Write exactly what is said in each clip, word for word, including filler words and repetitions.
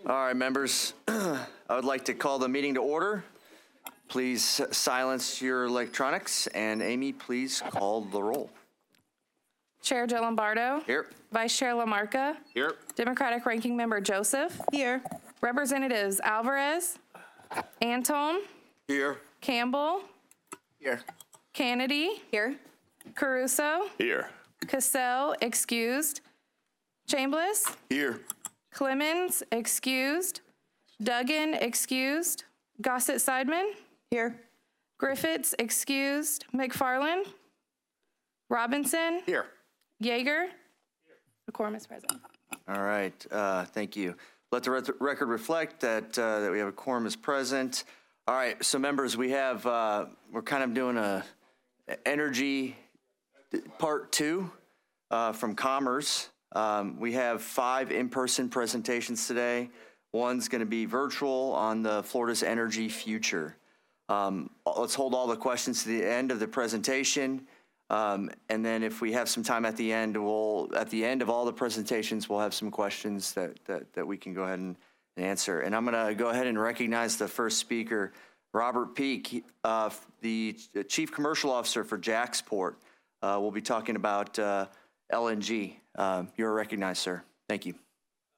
All right, members, I would like to call the meeting to order. Please silence your electronics, and Amy, please call the roll. Chair Joe Lombardo. Here. Vice Chair LaMarca. Here. Democratic Ranking Member Joseph. Here. Representatives Alvarez, Antone, Here. Campbell, Here. Kennedy, Here. Caruso, Here. Cassell, excused, Chambliss, Here. Clemens, excused, Duggan, excused, Gossett Seidman, Here. Griffiths, excused, McFarland, Robinson, Here. Yeager. The quorum is present. All right, uh, thank you. Let the re- record reflect that uh, that we have a quorum is present. All right, so members, we have uh, we're kind of doing a energy part two uh, from Commerce. Um, we have five in-person presentations today. One's going to be virtual on the Florida's energy future. Um, let's hold all the questions to the end of the presentation. Um, and then if we have some time at the end, we'll, at the end of all the presentations, we'll have some questions that, that, that we can go ahead and answer. And I'm going to go ahead and recognize the first speaker, Robert Peak, uh, the Chief Commercial Officer for JAXPort. Uh, we'll be talking about uh, L N G. Uh, you're recognized, sir. Thank you.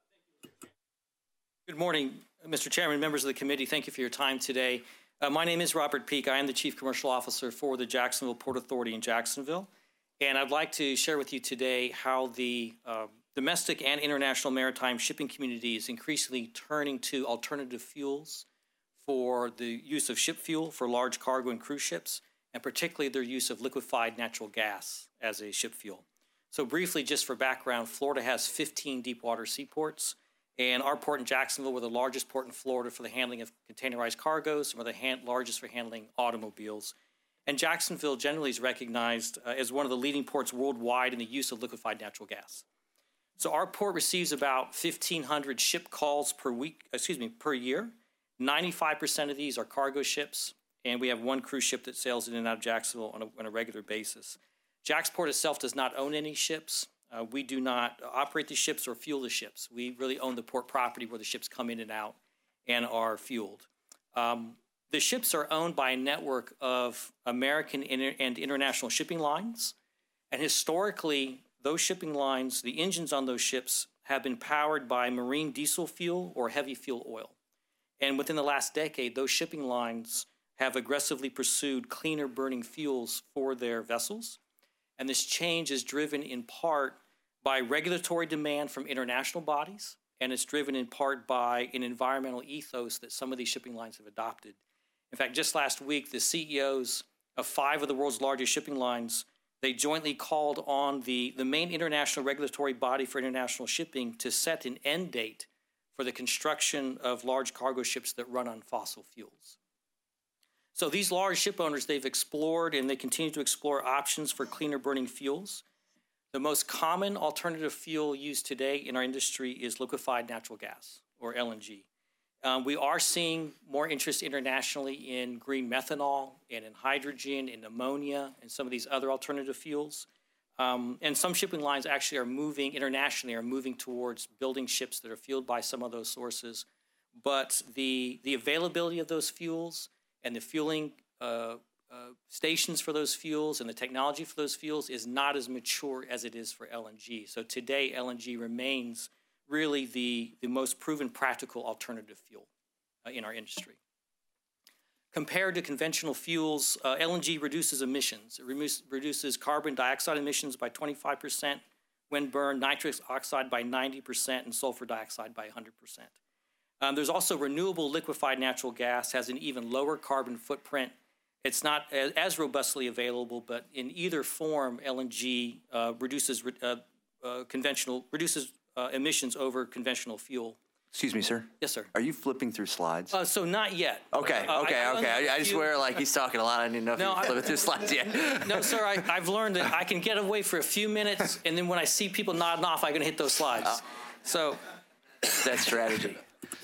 Good morning, Mister Chairman, members of the committee. Thank you for your time today. Uh, my name is Robert Peak. I am the Chief Commercial Officer for the Jacksonville Port Authority in Jacksonville. And I'd like to share with you today how the uh, domestic and international maritime shipping community is increasingly turning to alternative fuels for the use of ship fuel for large cargo and cruise ships, and particularly their use of liquefied natural gas as a ship fuel. So briefly, just for background, Florida has fifteen deepwater seaports. And our port in Jacksonville, we're the largest port in Florida for the handling of containerized cargoes, and we're the hand, largest for handling automobiles. And Jacksonville generally is recognized uh, as one of the leading ports worldwide in the use of liquefied natural gas. So our port receives about fifteen hundred ship calls per week, excuse me, per year. ninety-five percent of these are cargo ships, and we have one cruise ship that sails in and out of Jacksonville on a, on a regular basis. JAXPort itself does not own any ships. Uh, we do not operate the ships or fuel the ships. We really own the port property where the ships come in and out and are fueled. Um, the ships are owned by a network of American inter- and international shipping lines. And historically, those shipping lines, the engines on those ships have been powered by marine diesel fuel or heavy fuel oil. And within the last decade, those shipping lines have aggressively pursued cleaner burning fuels for their vessels. And this change is driven in part by regulatory demand from international bodies, and it's driven in part by an environmental ethos that some of these shipping lines have adopted. In fact, just last week, the C E Os of five of the world's largest shipping lines, they jointly called on the, the main international regulatory body for international shipping to set an end date for the construction of large cargo ships that run on fossil fuels. So these large ship owners, they've explored and they continue to explore options for cleaner burning fuels. The most common alternative fuel used today in our industry is liquefied natural gas, or L N G. Um, we are seeing more interest internationally in green methanol and in hydrogen and ammonia and some of these other alternative fuels. Um, and some shipping lines actually are moving internationally, are moving towards building ships that are fueled by some of those sources. But the, the availability of those fuels and the fueling uh, uh, stations for those fuels and the technology for those fuels is not as mature as it is for L N G. So today, L N G remains really the, the most proven practical alternative fuel uh, in our industry. Compared to conventional fuels, uh, L N G reduces emissions. It removes, reduces carbon dioxide emissions by twenty-five percent when burned, nitrous oxide by ninety percent, and sulfur dioxide by one hundred percent. Um, there's also renewable liquefied natural gas, has an even lower carbon footprint. It's not as, as robustly available, but in either form, L N G uh, reduces uh, uh, conventional reduces uh, emissions over conventional fuel. Excuse me, sir. Yes, sir. Are you flipping through slides? Uh, so not yet. Okay, Uh, okay, I- I okay. learned I, a I just few- swear like he's talking a lot. I didn't know if No, you're I- flipping through slides yet. No, sir, I, I've learned that I can get away for a few minutes, and then when I see people nodding off, I can hit those slides. So, That's strategy.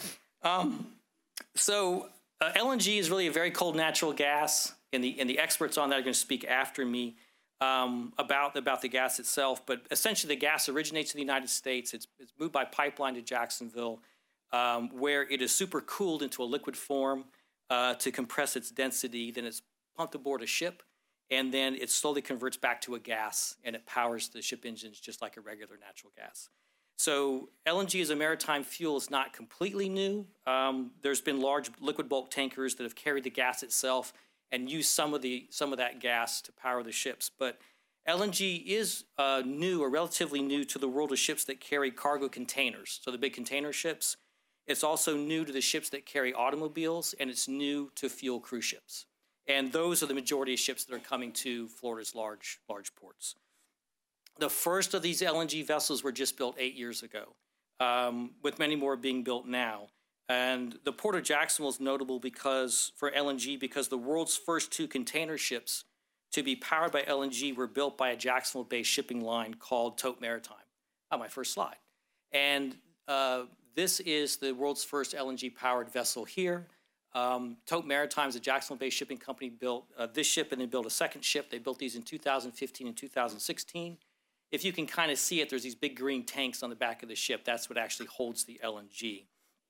so uh, L N G is really a very cold natural gas, and the and the experts on that are going to speak after me um, about about the gas itself. But essentially, the gas originates in the United States. It's it's moved by pipeline to Jacksonville. um, where it is supercooled into a liquid form uh, to compress its density. Then it's pumped aboard a ship, and then it slowly converts back to a gas, and it powers the ship engines just like a regular natural gas. So L N G as a maritime fuel is not completely new. Um, there's been large liquid bulk tankers that have carried the gas itself and used some of the some of that gas to power the ships. But L N G is uh, new or relatively new to the world of ships that carry cargo containers, so the big container ships. It's also new to the ships that carry automobiles, and it's new to fuel cruise ships. And those are the majority of ships that are coming to Florida's large, large ports. The first of these L N G vessels were just built eight years ago, um, with many more being built now. And the Port of Jacksonville is notable because for L N G because the world's first two container ships to be powered by L N G were built by a Jacksonville-based shipping line called Tote Maritime. On my first slide. And uh, this is the world's first L N G-powered vessel here. Um, Tote Maritime is a Jacksonville-based shipping company, built uh, this ship and then built a second ship. They built these in two thousand fifteen and two thousand sixteen. If you can kind of see it, there's these big green tanks on the back of the ship. That's what actually holds the L N G.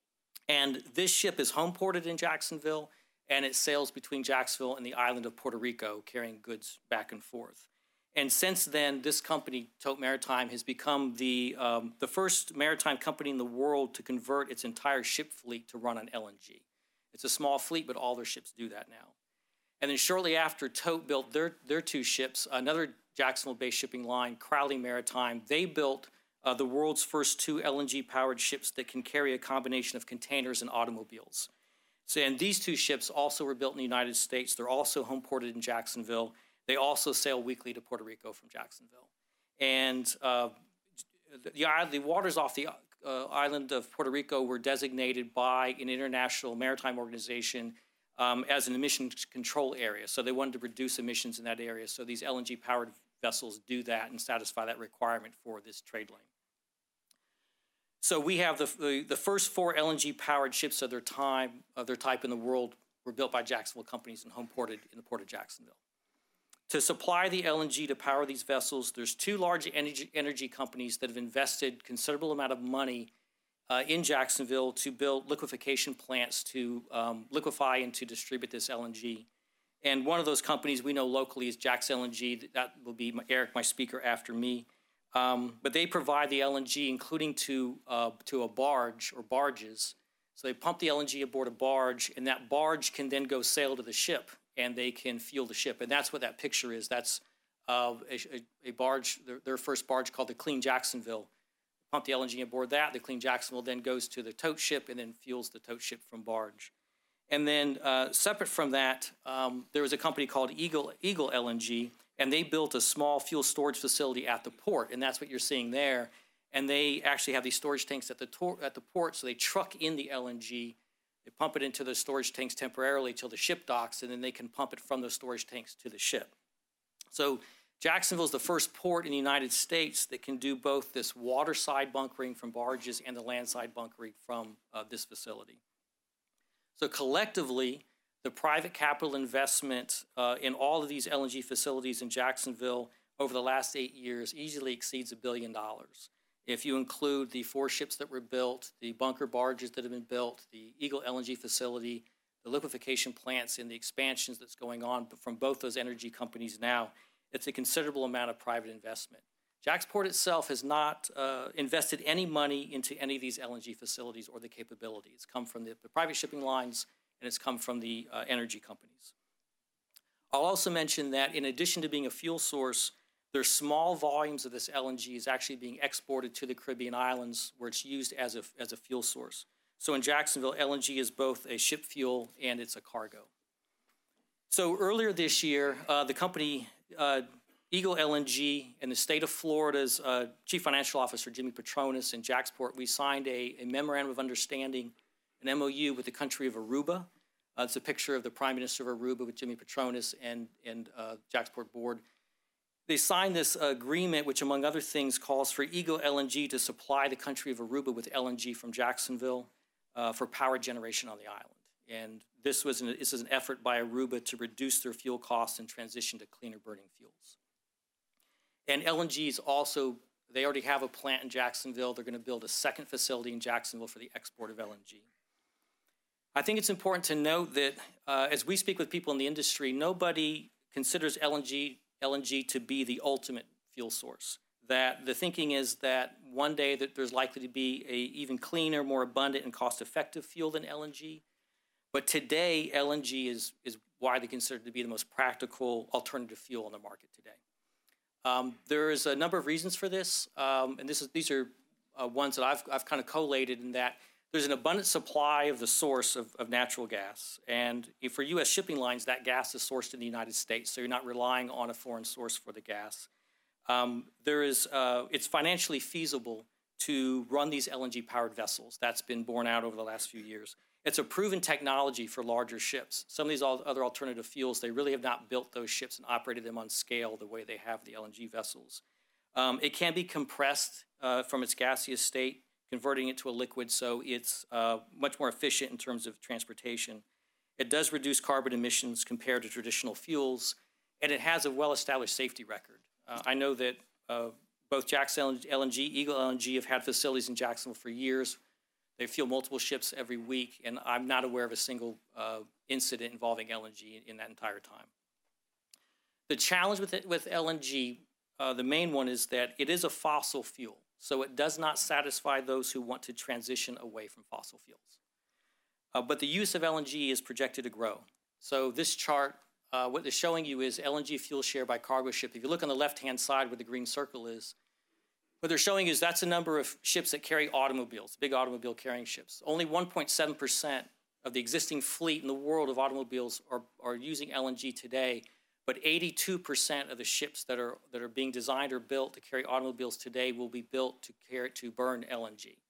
And this ship is home ported in Jacksonville, and it sails between Jacksonville and the island of Puerto Rico, carrying goods back and forth. And since then, this company, Tote Maritime, has become the, um, the first maritime company in the world to convert its entire ship fleet to run on L N G. It's a small fleet, but all their ships do that now. And then shortly after Tote built their, their two ships, another Jacksonville-based shipping line, Crowley Maritime, they built uh, the world's first two L N G-powered ships that can carry a combination of containers and automobiles. So, and these two ships also were built in the United States. They're also home ported in Jacksonville. They also sail weekly to Puerto Rico from Jacksonville. And uh, the, the waters off the uh, island of Puerto Rico were designated by an international maritime organization um, as an emission control area. So they wanted to reduce emissions in that area. So these L N G-powered vessels do that and satisfy that requirement for this trade lane. So we have the, the, the first four L N G-powered ships of their time, of their type in the world, were built by Jacksonville companies and home ported in the Port of Jacksonville. To supply the L N G to power these vessels, there's two large energy, energy companies that have invested considerable amount of money uh, in Jacksonville to build liquefaction plants to um, liquefy and to distribute this L N G. And one of those companies we know locally is Jax L N G. That will be my, Eric, my speaker after me. Um, but they provide the L N G, including to, uh, to a barge or barges. So they pump the L N G aboard a barge, and that barge can then go sail to the ship, and they can fuel the ship. And that's what that picture is. That's uh, a, a barge, their, their first barge called the Clean Jacksonville. Pump the L N G aboard that. The Clean Jacksonville then goes to the tote ship and then fuels the tote ship from barge. And then uh, separate from that, um, there was a company called Eagle, Eagle L N G, and they built a small fuel storage facility at the port, and that's what you're seeing there. And they actually have these storage tanks at the, at the port, so they truck in the L N G. They pump it into the storage tanks temporarily till the ship docks, and then they can pump it from those storage tanks to the ship. So Jacksonville is the first port in the United States that can do both this waterside bunkering from barges and the landside bunkering from uh, this facility. So collectively, the private capital investment uh, in all of these L N G facilities in Jacksonville over the last eight years easily exceeds a billion dollars. If you include the four ships that were built, the bunker barges that have been built, the Eagle L N G facility, the liquefaction plants, and the expansions that's going on from both those energy companies now, it's a considerable amount of private investment. Jacksport itself has not uh, invested any money into any of these L N G facilities or the capability. It's come from the, the private shipping lines, and it's come from the uh, energy companies. I'll also mention that in addition to being a fuel source, there's small volumes of this L N G is actually being exported to the Caribbean islands where it's used as a, as a fuel source. So in Jacksonville, L N G is both a ship fuel and it's a cargo. So earlier this year, uh, the company uh, Eagle L N G and the state of Florida's uh, Chief Financial Officer, Jimmy Petronis, and Jacksport, we signed a, a memorandum of understanding, an M O U with the country of Aruba. Uh, it's a picture of the Prime Minister of Aruba with Jimmy Petronis and, and uh, Jacksport board. They signed this agreement, which among other things calls for Eagle L N G to supply the country of Aruba with L N G from Jacksonville uh, for power generation on the island. And this was an, this is an effort by Aruba to reduce their fuel costs and transition to cleaner burning fuels. And L N G is also They already have a plant in Jacksonville. They're going to build a second facility in Jacksonville for the export of L N G. I think it's important to note that uh, as we speak with people in the industry, nobody considers L N G, L N G to be the ultimate fuel source. That the thinking is that one day that there's likely to be a even cleaner, more abundant, and cost-effective fuel than L N G. But today, L N G is, is widely considered to be the most practical alternative fuel on the market today. Um, there's a number of reasons for this, um, and this is, these are uh, ones that I've, I've kind of collated in that there's an abundant supply of the source of, of natural gas. And if for U S shipping lines, that gas is sourced in the United States, so you're not relying on a foreign source for the gas. Um, there is, uh, it's financially feasible to run these L N G-powered vessels. That's been borne out over the last few years. It's a proven technology for larger ships. Some of these other alternative fuels, they really have not built those ships and operated them on scale the way they have the L N G vessels. Um, it can be compressed uh, from its gaseous state, converting it to a liquid, so it's uh, much more efficient in terms of transportation. It does reduce carbon emissions compared to traditional fuels, and it has a well-established safety record. Uh, I know that uh, both Jackson L N G, Eagle L N G have had facilities in Jacksonville for years. They fuel multiple ships every week, and I'm not aware of a single uh, incident involving L N G in, in that entire time. The challenge with, it, with L N G, uh, the main one is that it is a fossil fuel, so it does not satisfy those who want to transition away from fossil fuels. Uh, but the use of L N G is projected to grow. So this chart, uh, what they're showing you is L N G fuel share by cargo ship. If you look on the left-hand side where the green circle is, what they're showing is that's a number of ships that carry automobiles, big automobile carrying ships. Only one point seven percent of the existing fleet in the world of automobiles are, are using L N G today, but eighty-two percent of the ships that are, that are being designed or built to carry automobiles today will be built to, carry, to burn L N G.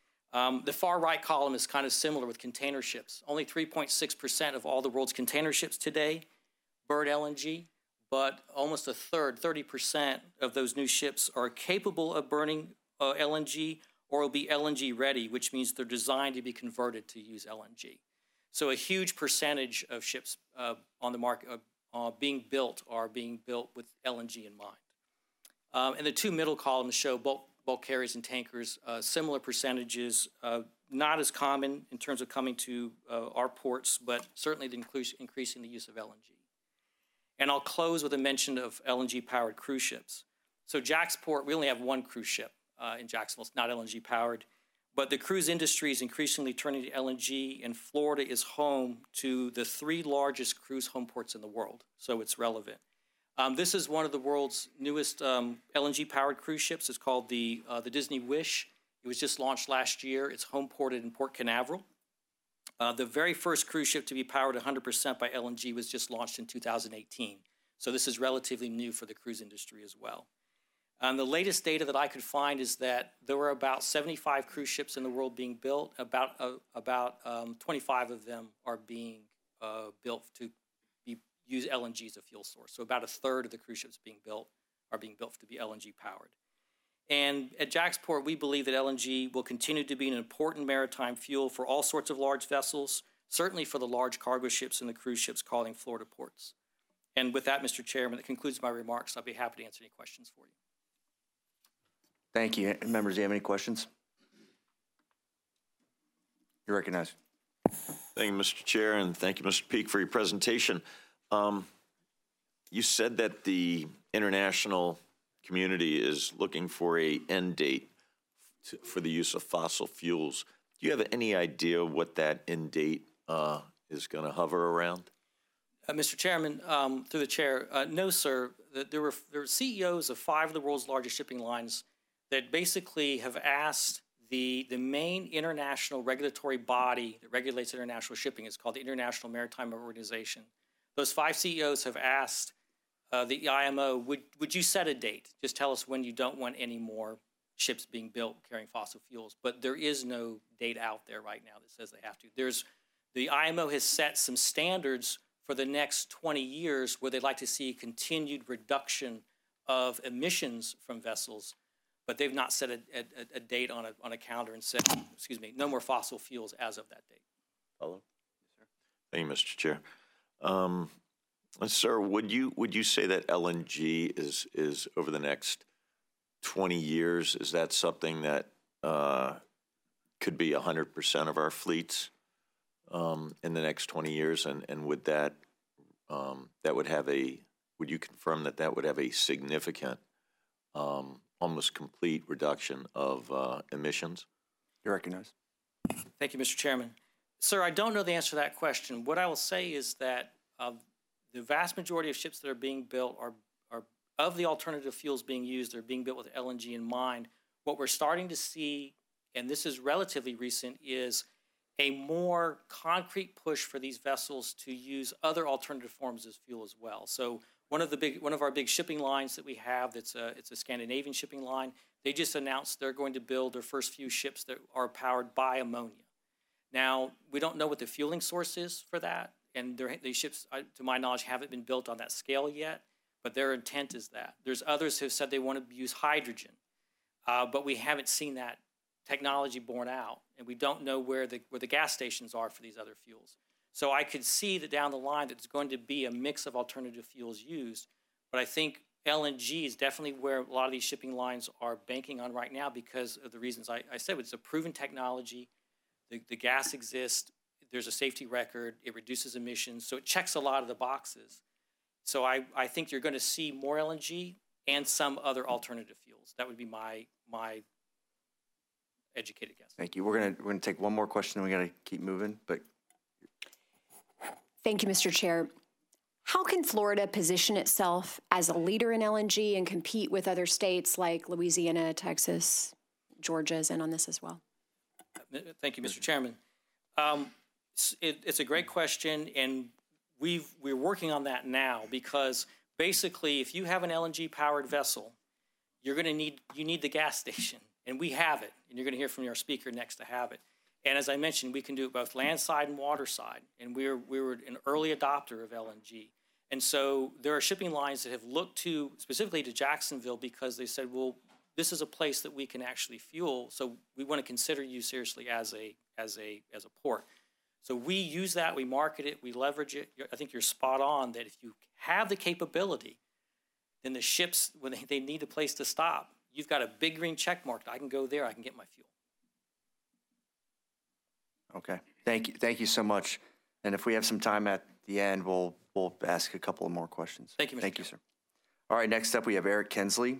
Um, the far right column is kind of similar with container ships. Only three point six percent of all the world's container ships today burn L N G. But almost a third, thirty percent of those new ships are capable of burning uh, L N G or will be L N G ready, which means they're designed to be converted to use L N G. So a huge percentage of ships uh, on the market uh, uh, being built are being built with L N G in mind. Um, and the two middle columns show bulk, bulk carriers and tankers, uh, similar percentages, uh, not as common in terms of coming to uh, our ports, but certainly the increase, increasing the use of L N G. And I'll close with a mention of L N G-powered cruise ships. So Jacksport, we only have one cruise ship uh, in Jacksonville. It's not L N G-powered. But the cruise industry is increasingly turning to L N G, and Florida is home to the three largest cruise home ports in the world, so it's relevant. Um, this is one of the world's newest um, L N G-powered cruise ships. It's called the, uh, the Disney Wish. It was just launched last year. It's home ported in Port Canaveral. Uh, the very first cruise ship to be powered one hundred percent by L N G was just launched in two thousand eighteen. So this is relatively new for the cruise industry as well. Um, the latest data that I could find is that there were about seventy-five cruise ships in the world being built. About, uh, about um, twenty-five of them are being uh, built to be, use L N G as a fuel source. So about a third of the cruise ships being built are being built to be L N G powered. And at Jacksport, we believe that L N G will continue to be an important maritime fuel for all sorts of large vessels, certainly for the large cargo ships and the cruise ships calling Florida ports. And with that, Mister Chairman, that concludes my remarks. I'll be happy to answer any questions for you. Thank you. Members, do you have any questions? You're recognized. Thank you, Mister Chair, and thank you, Mister Peak, for your presentation. Um, you said that the international community is looking for a end date to, for the use of fossil fuels. Do you have any idea what that end date uh, is going to hover around? Uh, Mister Chairman, um, through the chair, uh, no, sir. There were, there were C E Os of five of the world's largest shipping lines that basically have asked the, the main international regulatory body that regulates international shipping. It's called the International Maritime Organization. Those five C E Os have asked uh, the I M O, would, would you set a date? Just tell us when you don't want any more ships being built carrying fossil fuels. But there is no date out there right now that says they have to. There's, the I M O has set some standards for the next twenty years where they'd like to see continued reduction of emissions from vessels, but they've not set a, a, a date on a, on a calendar and said, excuse me, no more fossil fuels as of that date. Follow? Yes, sir. Thank you, Mister Chair. Um, sir, would you would you say that L N G is is over the next twenty years, is that something that uh, could be one hundred percent of our fleets um, in the next twenty years? And, and would that, um, that would have a, would you confirm that that would have a significant, um, almost complete reduction of uh, emissions? You're recognized. Thank you, Mister Chairman. Sir, I don't know the answer to that question. What I will say is that uh, the vast majority of ships that are being built are, are of the alternative fuels being used, they're being built with L N G in mind. What we're starting to see, and this is relatively recent, is a more concrete push for these vessels to use other alternative forms as fuel as well. So one of the big, one of our big shipping lines that we have, that's a, it's a Scandinavian shipping line. They just announced they're going to build their first few ships that are powered by ammonia. Now, we don't know what the fueling source is for that, and these ships, to my knowledge, haven't been built on that scale yet, but their intent is that. There's others who have said they want to use hydrogen, uh, but we haven't seen that technology borne out, and we don't know where the, where the gas stations are for these other fuels. So I could see that down the line that there's going to be a mix of alternative fuels used, but I think L N G is definitely where a lot of these shipping lines are banking on right now because of the reasons I, I said. It's a proven technology. The, the gas exists. There's a safety record. It reduces emissions. So it checks a lot of the boxes. So I, I think you're going to see more L N G and some other alternative fuels. That would be my, my educated guess. Thank you. We're gonna we're gonna take one more question, and we gotta keep moving. But thank you, Mister Chair. How can Florida position itself as a leader in L N G and compete with other states like Louisiana, Texas, Georgia is in on this as well? Thank you, Mister Chairman. Um, it, it's a great question, and we've, we're working on that now because basically if you have an L N G-powered vessel, you're going to need, you need the gas station, and we have it, and you're going to hear from our speaker next to have it. And as I mentioned, we can do it both land side and water side, and we're, we were an early adopter of L N G. And so there are shipping lines that have looked to, specifically to Jacksonville, because they said, well, this is a place that we can actually fuel, so we want to consider you seriously as a, as a, as a port. So we use that, we market it, we leverage it. I think you're spot on that if you have the capability, then the ships, when they, they need a place to stop, you've got a big green check mark. I can go there, I can get my fuel. okay, thank you, thank you so much. And if we have some time at the end, we'll we'll ask a couple of more questions. Thank you, Mister Thank you, sir. All right, next up we have Eric Kinsley.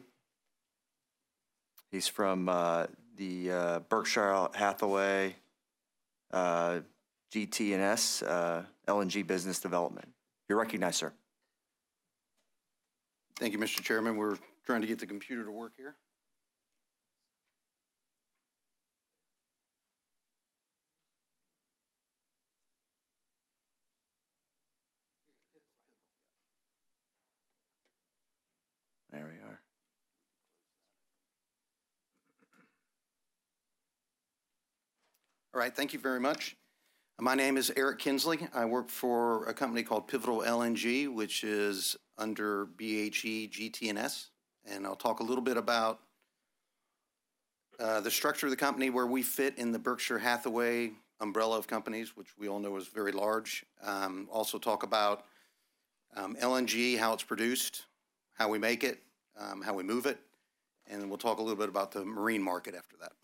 He's from uh, the uh, Berkshire Hathaway uh, G T and S uh, L N G Business Development. You're recognized, sir. Thank you, Mister Chairman. We're trying to get the computer to work here. There we are. All right, thank you very much. My name is Eric Kinsley. I work for a company called Pivotal L N G, which is under B H E G T and S. And I'll talk a little bit about uh, the structure of the company, where we fit in the Berkshire Hathaway umbrella of companies, which we all know is very large. Um, also talk about um, L N G, how it's produced, how we make it, um, how we move it, and then we'll talk a little bit about the marine market after that.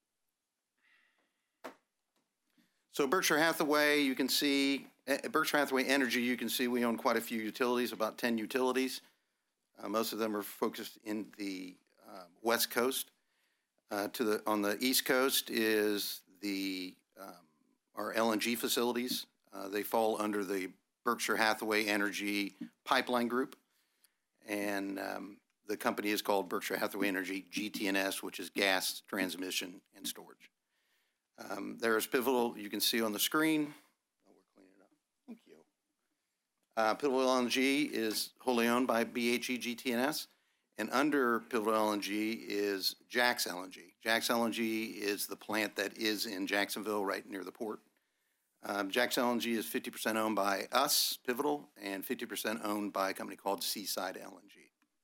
So Berkshire Hathaway, you can see, at Berkshire Hathaway Energy, you can see we own quite a few utilities, about ten utilities. Uh, most of them are focused in the uh, West Coast. Uh, to the on the East Coast is the um, our L N G facilities. Uh, they fall under the Berkshire Hathaway Energy Pipeline Group, and um, the company is called Berkshire Hathaway Energy G T and S, which is gas transmission and storage. Um, there is Pivotal, you can see on the screen. Oh, we're cleaning it up. Thank you. Uh, Pivotal L N G is wholly owned by B H E G T and S, and under Pivotal L N G is Jax L N G. Jax L N G is the plant that is in Jacksonville, right near the port. Um, Jax L N G is fifty percent owned by us, Pivotal, and fifty percent owned by a company called Seaside L N G.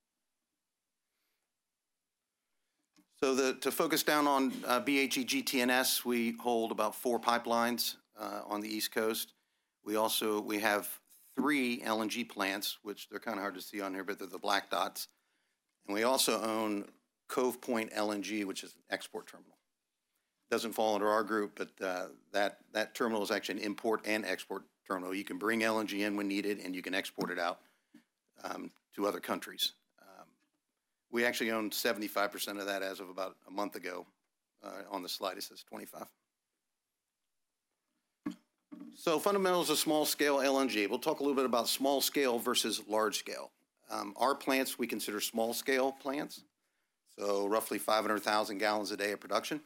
So the, to focus down on uh, B H E G T and S, we hold about four pipelines uh, on the East Coast. We also, we have three L N G plants, which they're kind of hard to see on here, but they're the black dots. And we also own Cove Point L N G, which is an export terminal. Doesn't fall under our group, but uh, that, that terminal is actually an import and export terminal. You can bring L N G in when needed, and you can export it out um, to other countries. Um, we actually own seventy-five percent of that as of about a month ago. Uh, on the slide, it says twenty-five. So fundamentals of small-scale L N G. We'll talk a little bit about small-scale versus large-scale. Um, our plants we consider small-scale plants, so roughly five hundred thousand gallons a day of production.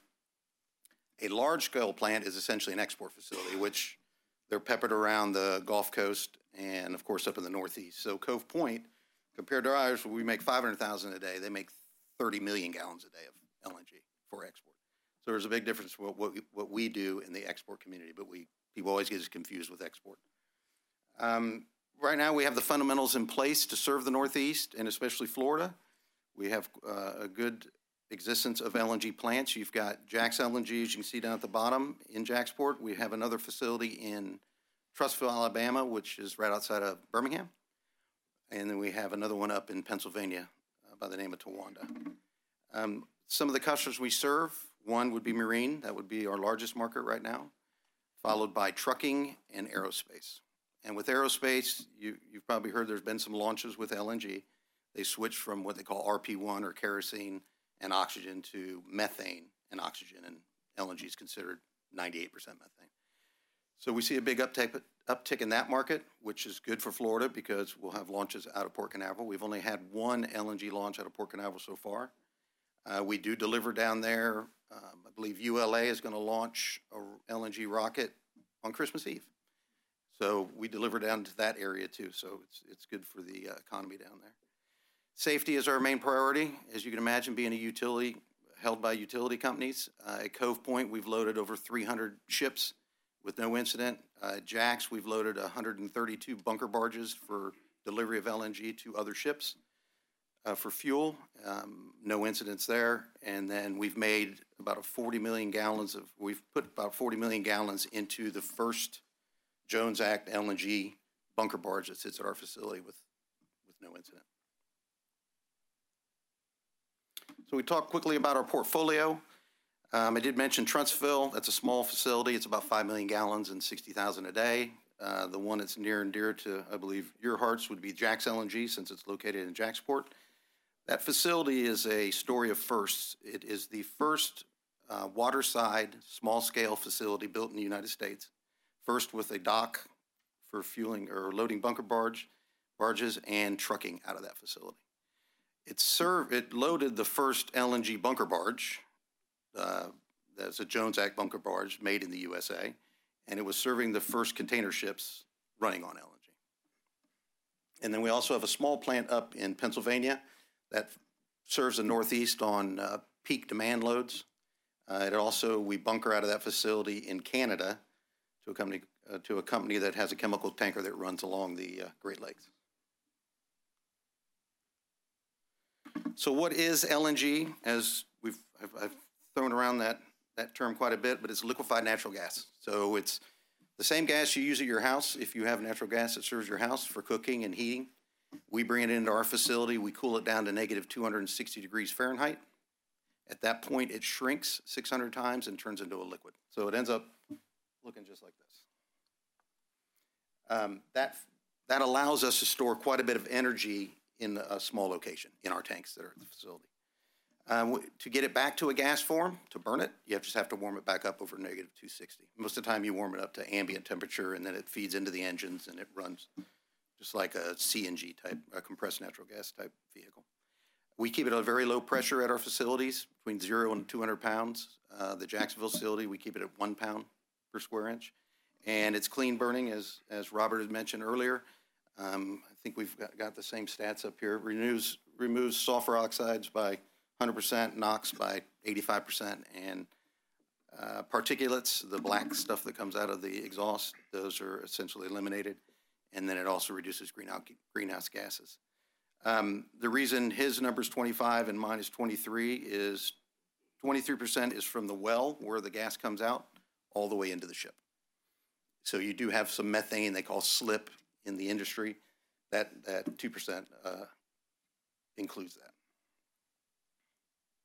A large-scale plant is essentially an export facility, which they're peppered around the Gulf Coast and, of course, up in the Northeast. So Cove Point, compared to ours, we make five hundred thousand a day. They make thirty million gallons a day of L N G for export. So there's a big difference what what we, what we do in the export community, but we people always get us confused with export. Um, right now, we have the fundamentals in place to serve the Northeast and especially Florida. We have uh, a good existence of L N G plants. You've got Jax L N G, as you can see down at the bottom in Jacksport. We have another facility in Trussville, Alabama, which is right outside of Birmingham. And then we have another one up in Pennsylvania uh, by the name of Towanda. Um, some of the customers we serve, one would be marine. That would be our largest market right now, followed by trucking and aerospace. And with aerospace, you, you've probably heard there's been some launches with L N G. They switched from what they call R P one or kerosene and oxygen to methane and oxygen, and L N G is considered ninety-eight percent methane. So we see a big uptick, uptick in that market, which is good for Florida because we'll have launches out of Port Canaveral. We've only had one L N G launch out of Port Canaveral so far. Uh, we do deliver down there. Um, I believe U L A is going to launch a L N G rocket on Christmas Eve. So we deliver down to that area too. So it's, it's good for the uh, economy down there. Safety is our main priority. As you can imagine, being a utility held by utility companies. Uh, at Cove Point, we've loaded over three hundred ships with no incident. Uh, at Jax, we've loaded one hundred thirty-two bunker barges for delivery of L N G to other ships uh, for fuel. Um, no incidents there. And then we've made about a forty million gallons of, we've put about forty million gallons into the first Jones Act L N G bunker barge that sits at our facility with, with no incident. So we talked quickly about our portfolio. Um, I did mention Truntsville. That's a small facility. It's about five million gallons and sixty thousand a day. Uh, the one that's near and dear to, I believe, your hearts would be Jax L N G, since it's located in Jacksport. That facility is a story of firsts. It is the first uh, waterside small-scale facility built in the United States. First with a dock for fueling or loading bunker barge, barges and trucking out of that facility. It served, it loaded the first L N G bunker barge. Uh, that's a Jones Act bunker barge made in the U S A, and it was serving the first container ships running on L N G. And then we also have a small plant up in Pennsylvania that serves the Northeast on uh, peak demand loads. Uh, it also, we bunker out of that facility in Canada to a company, uh, to a company that has a chemical tanker that runs along the uh, Great Lakes. So what is L N G? As we've, I've, I've thrown around that, that term quite a bit, but it's liquefied natural gas. So it's the same gas you use at your house. If you have natural gas that serves your house for cooking and heating, we bring it into our facility. We cool it down to negative two hundred sixty degrees Fahrenheit. At that point, it shrinks six hundred times and turns into a liquid. So it ends up looking just like this. Um, that, that allows us to store quite a bit of energy in a small location, in our tanks that are at the facility. Um, to get it back to a gas form, to burn it, you just have to warm it back up over negative two sixty. Most of the time you warm it up to ambient temperature, and then it feeds into the engines and it runs just like a C N G type, a compressed natural gas type vehicle. We keep it at a very low pressure at our facilities, between zero and two hundred pounds. Uh, the Jacksonville facility, we keep it at one pound per square inch. And it's clean burning, as, as Robert had mentioned earlier. Um, I think we've got, got the same stats up here. Renews, removes sulfur oxides by one hundred percent, NOx by eighty-five percent, and uh, particulates, the black stuff that comes out of the exhaust, those are essentially eliminated. And then it also reduces greenhouse, greenhouse gases. Um, the reason his number is twenty-five and mine is twenty-three is twenty-three percent is from the well where the gas comes out all the way into the ship. So you do have some methane they call slip in the industry. That, that two percent uh, includes that.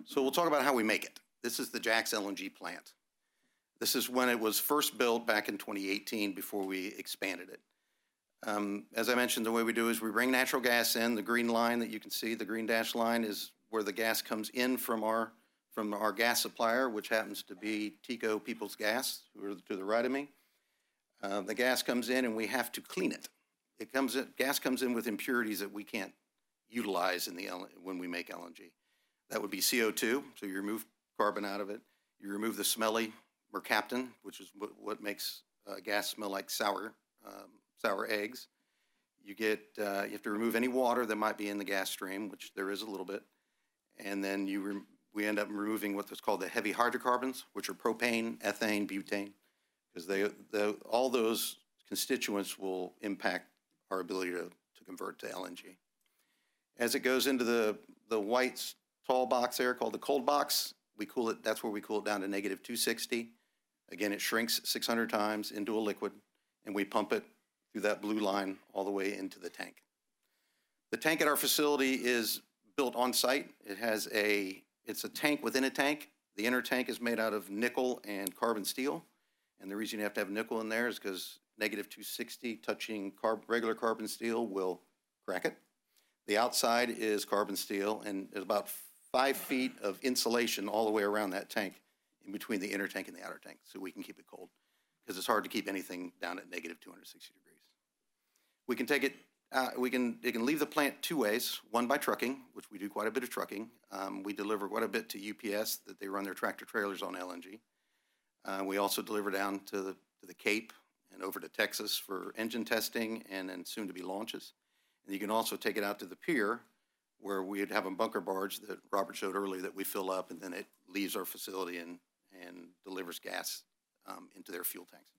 So we'll talk about how we make it. This is the Jax L N G plant. This is when it was first built back in twenty eighteen before we expanded it. Um, as I mentioned, the way we do is we bring natural gas in. The green line that you can see, the green dashed line, is where the gas comes in from our from our gas supplier, which happens to be TECO Peoples Gas, who are to the right of me. Uh, the gas comes in and we have to clean it. It comes in, gas comes in with impurities that we can't utilize in the L- when we make L N G. That would be C O two, so you remove carbon out of it. You remove the smelly mercaptan, which is what, what makes uh, gas smell like sour um, sour eggs. You get uh, you have to remove any water that might be in the gas stream, which there is a little bit, and then you re- we end up removing what's called the heavy hydrocarbons, which are propane, ethane, butane, because they the, all those constituents will impact our ability to, to convert to L N G. As it goes into the the white tall box there called the cold box, we cool it. That's where we cool it down to negative two sixty. Again, it shrinks six hundred times into a liquid, and we pump it through that blue line all the way into the tank. The tank at our facility is built on site. It has a, it's a tank within a tank. The inner tank is made out of nickel and carbon steel. And the reason you have to have nickel in there is because negative two sixty touching carb, regular carbon steel will crack it. The outside is carbon steel, and there's about five feet of insulation all the way around that tank in between the inner tank and the outer tank, so we can keep it cold, because it's hard to keep anything down at negative two hundred sixty degrees. We can take it, uh, we can, it can leave the plant two ways, one by trucking, which we do quite a bit of trucking. Um, we deliver quite a bit to U P S that they run their tractor trailers on L N G. Uh, we also deliver down to the, to the Cape and over to Texas for engine testing and then soon to be launches. And you can also take it out to the pier where we'd have a bunker barge that Robert showed earlier that we fill up, and then it leaves our facility and, and delivers gas um, into their fuel tanks.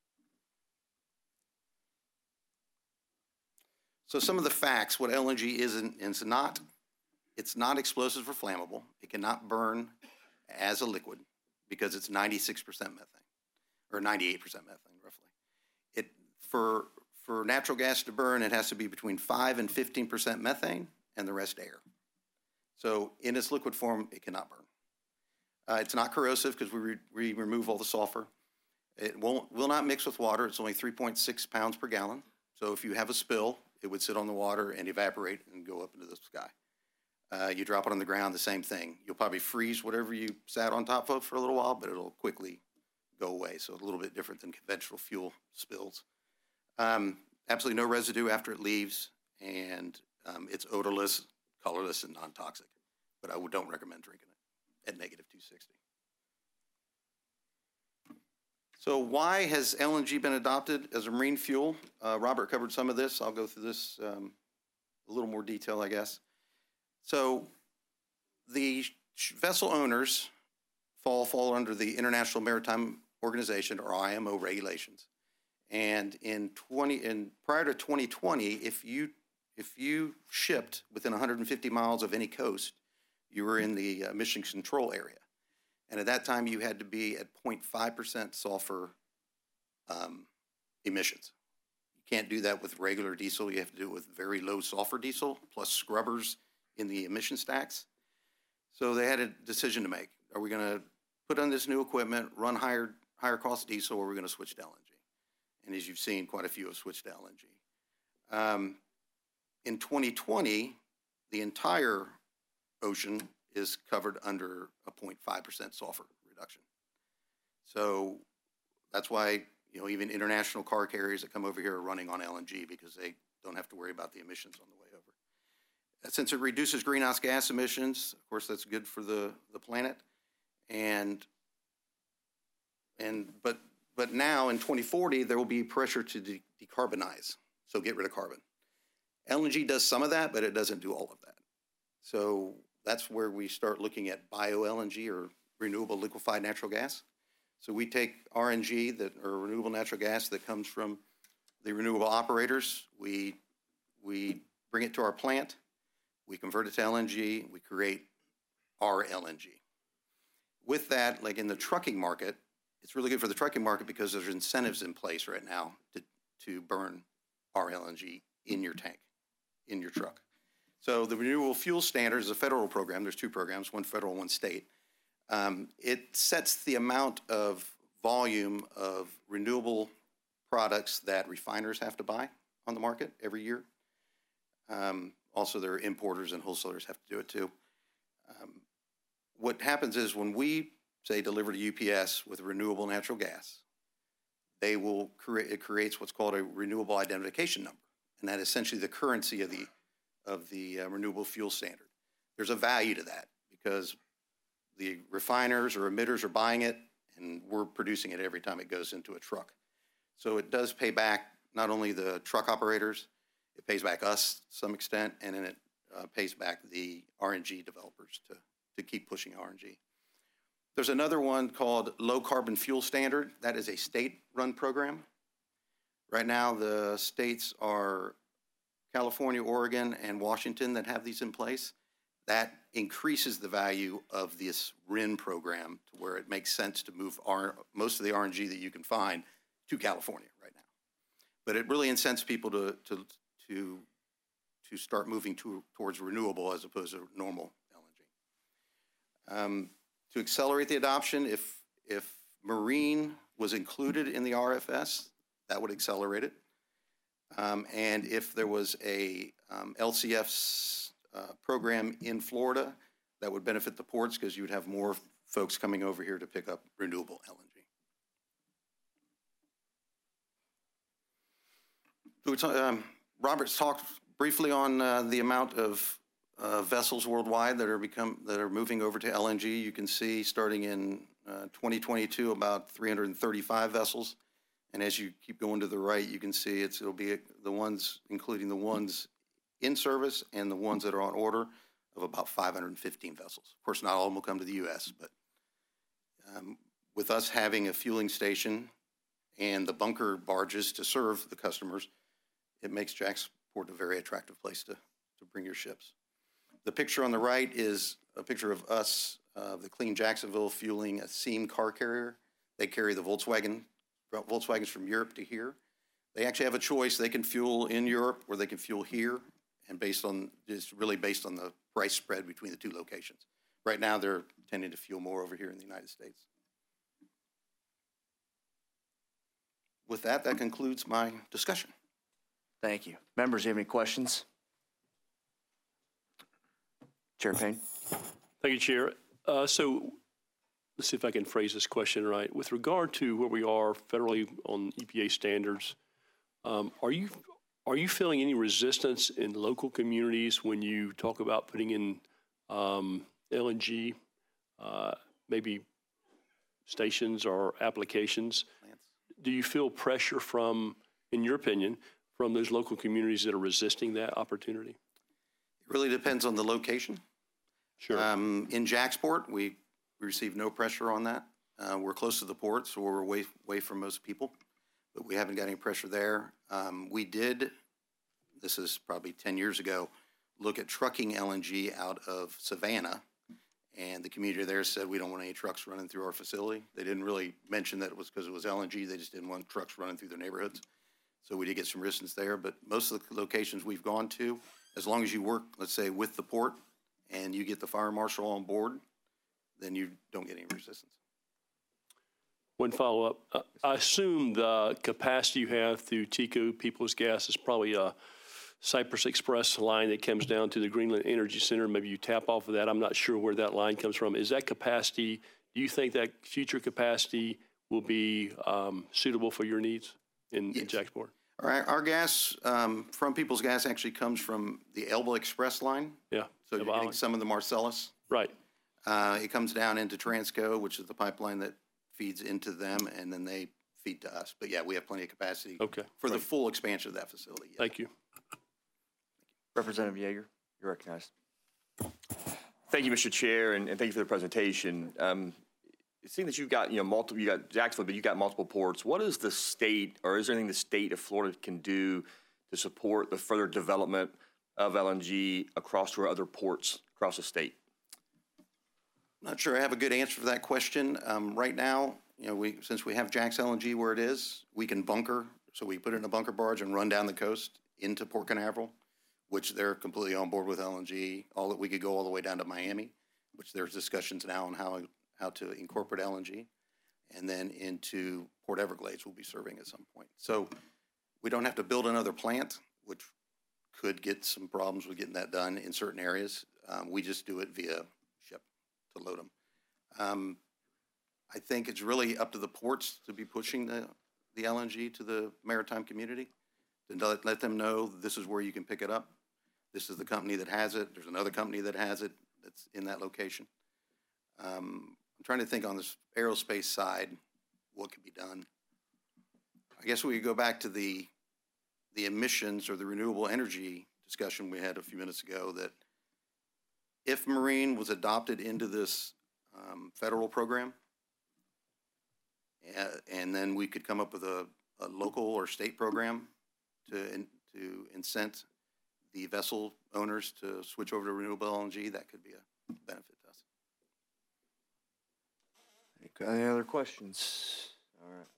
So some of the facts, what L N G is and is not, it's not explosive or flammable. It cannot burn as a liquid because it's ninety-six percent methane, or ninety-eight percent methane, roughly. It, for, for natural gas to burn, it has to be between five and fifteen percent methane and the rest air. So in its liquid form, it cannot burn. Uh, it's not corrosive because we, re we remove all the sulfur. It won't, will not mix with water. It's only three point six pounds per gallon. So if you have a spill, it would sit on the water and evaporate and go up into the sky. Uh, you drop it on the ground, the same thing. You'll probably freeze whatever you sat on top of for a little while, but it'll quickly go away. So a little bit different than conventional fuel spills. Um, absolutely no residue after it leaves, and um, it's odorless, colorless, and non-toxic. But I would, don't recommend drinking it at negative two sixty. So why has L N G been adopted as a marine fuel? Uh, Robert covered some of this. I'll go through this um, a little more detail, I guess. So the vessel owners fall, fall under the International Maritime Organization, or I M O regulations. And in twenty, in prior to twenty twenty, if you if you shipped within one hundred fifty miles of any coast, you were in the uh, emissions control area. And at that time, you had to be at zero point five percent sulfur um, emissions. You can't do that with regular diesel. You have to do it with very low sulfur diesel, plus scrubbers in the emission stacks. So they had a decision to make. Are we going to put on this new equipment, run higher, higher cost diesel, or are we going to switch to L N G? And as you've seen, quite a few have switched to L N G. Um, in twenty twenty, the entire ocean is covered under a zero point five percent sulfur reduction. So that's why, you know, even international car carriers that come over here are running on L N G, because they don't have to worry about the emissions on the way over. Since it reduces greenhouse gas emissions, of course, that's good for the, the planet. And, and but, but now in twenty forty, there will be pressure to de decarbonize, so get rid of carbon. L N G does some of that, but it doesn't do all of that. So that's where we start looking at bio-L N G, or renewable liquefied natural gas. So we take R N G, that, or renewable natural gas that comes from the renewable operators. We, we bring it to our plant. We convert it to L N G. We create our L N G. With that, like in the trucking market, it's really good for the trucking market because there's incentives in place right now to, to burn our L N G in your tank, in your truck. So the Renewable Fuel Standard is a federal program. There's two programs, one federal, one state. Um, it sets the amount of volume of renewable products that refiners have to buy on the market every year. Um, also, their importers and wholesalers have to do it too. Um, what happens is when we, say, deliver to U P S with renewable natural gas, they will create, it creates what's called a renewable identification number, and that is essentially the currency of the, of the uh, renewable fuel standard. There's a value to that because the refiners or emitters are buying it, and we're producing it every time it goes into a truck. So it does pay back not only the truck operators, it pays back us to some extent, and then it uh, pays back the R N G developers to, to keep pushing R N G. There's another one called Low Carbon Fuel Standard. That is a state-run program. Right now, the states are California, Oregon, and Washington that have these in place. That increases the value of this R I N program to where it makes sense to move our, most of the R N G that you can find to California right now. But it really incents people to, to, to, to start moving to, towards renewable as opposed to normal L N G. Um, to accelerate the adoption, if, if marine was included in the R F S, that would accelerate it. Um, and if there was a um, L C F's Uh, program in Florida, that would benefit the ports because you would have more folks coming over here to pick up renewable L N G. So it's, um, Robert's talked briefly on uh, the amount of uh, vessels worldwide that are become that are moving over to L N G. You can see starting in uh, twenty twenty-two about three hundred thirty-five vessels, and as you keep going to the right, you can see it's it'll be the ones, including the ones in service and the ones that are on order, of about five hundred fifteen vessels. Of course, not all of them will come to the U S, but um, with us having a fueling station and the bunker barges to serve the customers, it makes Jacksport a very attractive place to, to bring your ships. The picture on the right is a picture of us, uh, the Clean Jacksonville, fueling a SEAM car carrier. They carry the Volkswagen, Volkswagens from Europe to here. They actually have a choice. They can fuel in Europe or they can fuel here. And based on, it's really based on the price spread between the two locations. Right now, they're tending to fuel more over here in the United States. With that, that concludes my discussion. Thank you. Members, do you have any questions? Chair Payne. Thank you, Chair. Uh, so let's see if I can phrase this question right. With regard to where we are federally on E P A standards, um, are you Are you feeling any resistance in local communities when you talk about putting in um, L N G, uh, maybe stations or applications? Do you feel pressure from, in your opinion, from those local communities that are resisting that opportunity? It really depends on the location. Sure. Um, in Jacksport, we, we receive no pressure on that. Uh, we're close to the port, so we're away, away from most people. But we haven't got any pressure there. Um, we did, this is probably ten years ago, look at trucking L N G out of Savannah, and the community there said we don't want any trucks running through our facility. They didn't really mention that it was because it was L N G. They just didn't want trucks running through their neighborhoods. So we did get some resistance there, but most of the locations we've gone to, as long as you work, let's say, with the port and you get the fire marshal on board, then you don't get any resistance. One follow-up. Uh, I assume the capacity you have through TECO, People's Gas, is probably a Cypress Express line that comes down to the Greenland Energy Center. Maybe you tap off of that. I'm not sure where that line comes from. Is that capacity, do you think that future capacity will be um, suitable for your needs in, Yes. in Jacksport? All right, our gas um, from People's Gas actually comes from the Elba Express line. Yeah. So you're Elba getting Island. some of the Marcellus. Right. Uh, it comes down into Transco, which is the pipeline that feeds into them, and then they feed to us. But yeah, we have plenty of capacity Okay, for the right. full expansion of that facility. Yeah. Thank you. Representative Yeager, you're recognized. Thank you, Mister Chair, and, and thank you for the presentation. Um, seeing that you've got, you know, multiple, you got Jacksonville, but you've got multiple ports. What is the state, or is there anything the state of Florida can do to support the further development of L N G across to our other ports across the state? Not sure I have a good answer for that question. Um, right now, you know, we since we have Jack's L N G where it is, we can bunker. So we put it in a bunker barge and run down the coast into Port Canaveral. which they're completely on board with L N G. All that we could go all the way down to Miami, which there's discussions now on how how to incorporate L N G, and then into Port Everglades we'll be serving at some point. So we don't have to build another plant, which could get some problems with getting that done in certain areas. Um, we just do it via ship to load them. Um, I think it's really up to the ports to be pushing the, the L N G to the maritime community, to let, let them know this is where you can pick it up. This is the company that has it. There's another company that has it that's in that location. Um, I'm trying to think on this aerospace side, what could be done. I guess we could go back to the, the emissions or the renewable energy discussion we had a few minutes ago, that if marine was adopted into this um, federal program, uh, and then we could come up with a, a local or state program to, in, to incent the vessel owners to switch over to renewable L N G, that could be a benefit to us. Any other questions? All right.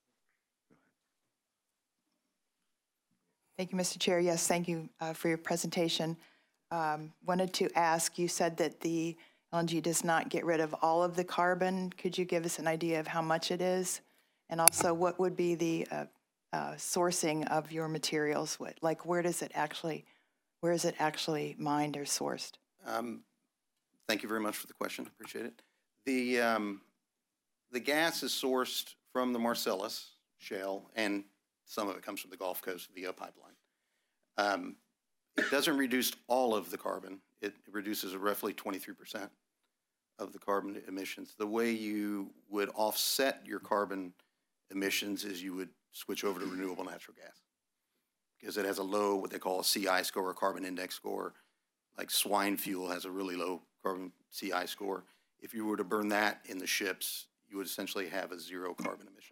Thank you, Mister Chair. Yes, thank you uh, for your presentation. Um, wanted to ask, you said that the L N G does not get rid of all of the carbon. Could you give us an idea of how much it is? And also, what would be the uh, uh, sourcing of your materials? What, like, where does it actually, where is it actually mined or sourced? Um, thank you very much for the question. Appreciate it. The um, the gas is sourced from the Marcellus shale, and some of it comes from the Gulf Coast via pipeline. Um, it doesn't reduce all of the carbon. It reduces roughly twenty-three percent of the carbon emissions. The way you would offset your carbon emissions is you would switch over to renewable natural gas, because it has a low, what they call a C I score, a carbon index score. Like swine fuel has a really low carbon C I score. If you were to burn that in the ships, you would essentially have a zero carbon emissions.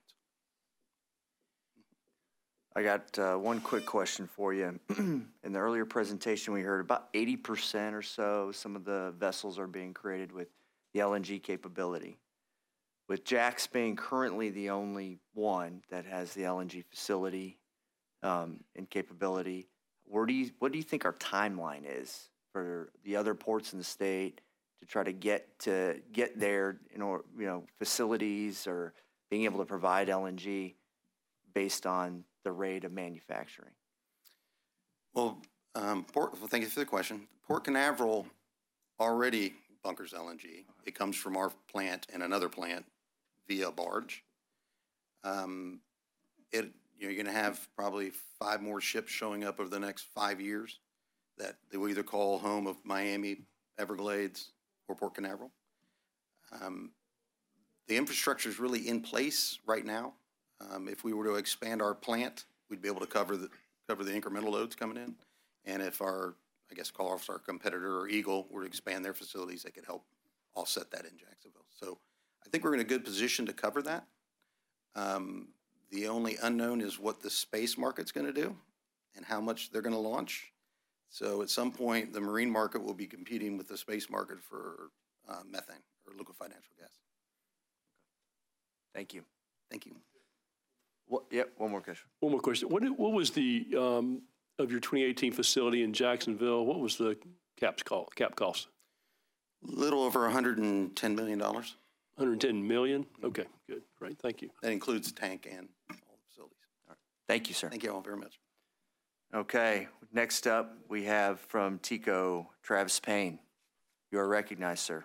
I got uh, one quick question for you. In the earlier presentation, we heard about eighty percent or so, some of the vessels are being created with the L N G capability. With Jax being currently the only one that has the L N G facility um, and capability, where do you, what do you think our timeline is for the other ports in the state to try to get to get there, you know, you know, facilities or being able to provide L N G based on the rate of manufacturing? Well, um, Port, well, thank you for the question. Port Canaveral already bunkers L N G. It comes from our plant and another plant via barge. Um, it, you know, you're going to have probably five more ships showing up over the next five years that they will either call home of Miami, Everglades, or Port Canaveral. Um, the infrastructure is really in place right now. Um, if we were to expand our plant, we'd be able to cover the cover the incremental loads coming in. And if our, I guess, call off our competitor or Eagle were to expand their facilities, they could help offset that in Jacksonville. So I think we're in a good position to cover that. Um, the only unknown is what the space market's going to do and how much they're going to launch. So at some point, the marine market will be competing with the space market for uh, methane or liquefied natural gas. Thank you. Thank you. What, yep, one more question. One more question. What, what was the, um, of your twenty eighteen facility in Jacksonville, what was the caps call, cap cost? A little over one hundred ten million dollars. one hundred ten million? Okay, good, great, thank you. That includes the tank and all the facilities. All right. Thank you, sir. Thank you all very much. Okay, next up we have from TECO, Travis Payne. You are recognized, sir.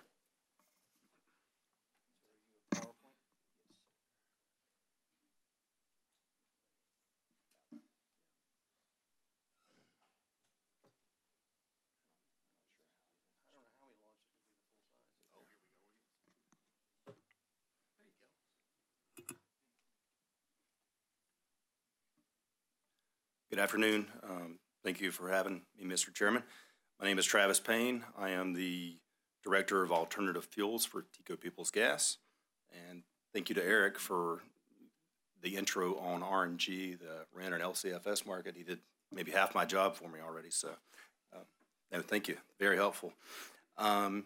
Good afternoon. Um, thank you for having me, Mister Chairman. My name is Travis Payne. I am the Director of Alternative Fuels for TECO Peoples Gas. And thank you to Eric for the intro on R N G, the R E N and L C F S market. He did maybe half my job for me already, so uh, no, thank you. Very helpful. Um,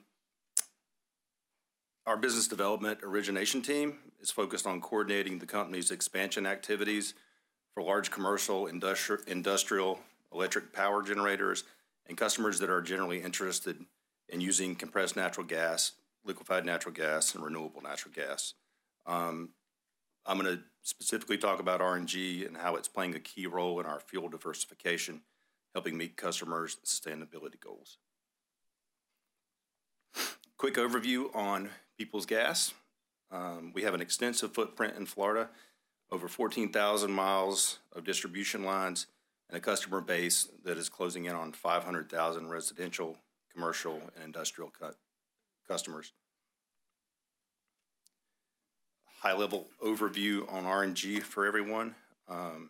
our business development origination team is focused on coordinating the company's expansion activities for large commercial, industri- industrial, electric power generators, and customers that are generally interested in using compressed natural gas, liquefied natural gas, and renewable natural gas. Um, I'm going to specifically talk about R N G and how it's playing a key role in our fuel diversification, helping meet customers' sustainability goals. Quick overview on Peoples Gas. Um, we have an extensive footprint in Florida, over fourteen thousand miles of distribution lines, and a customer base that is closing in on five hundred thousand residential, commercial, and industrial cu- customers. High-level overview on R N G for everyone. Um,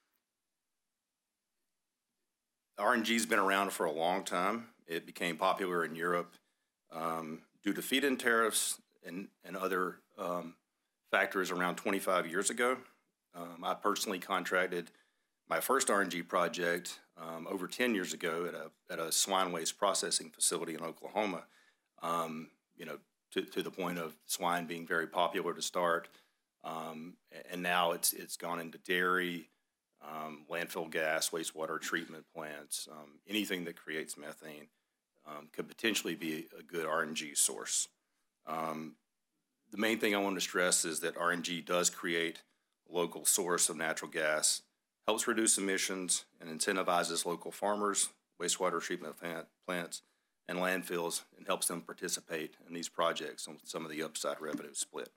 R N G's been around for a long time. It became popular in Europe um, due to feed-in tariffs and, and other um, factors around twenty-five years ago. Um, I personally contracted my first R N G project um, over ten years ago at a, at a swine waste processing facility in Oklahoma, um, you know, to, to the point of swine being very popular to start. Um, and now it's, it's gone into dairy, um, landfill gas, wastewater treatment plants, um, anything that creates methane um, could potentially be a good R N G source. Um, the main thing I want to stress is that R N G does create a local source of natural gas, helps reduce emissions, and incentivizes local farmers, wastewater treatment plant, plants, and landfills, and helps them participate in these projects on some of the upside revenue split.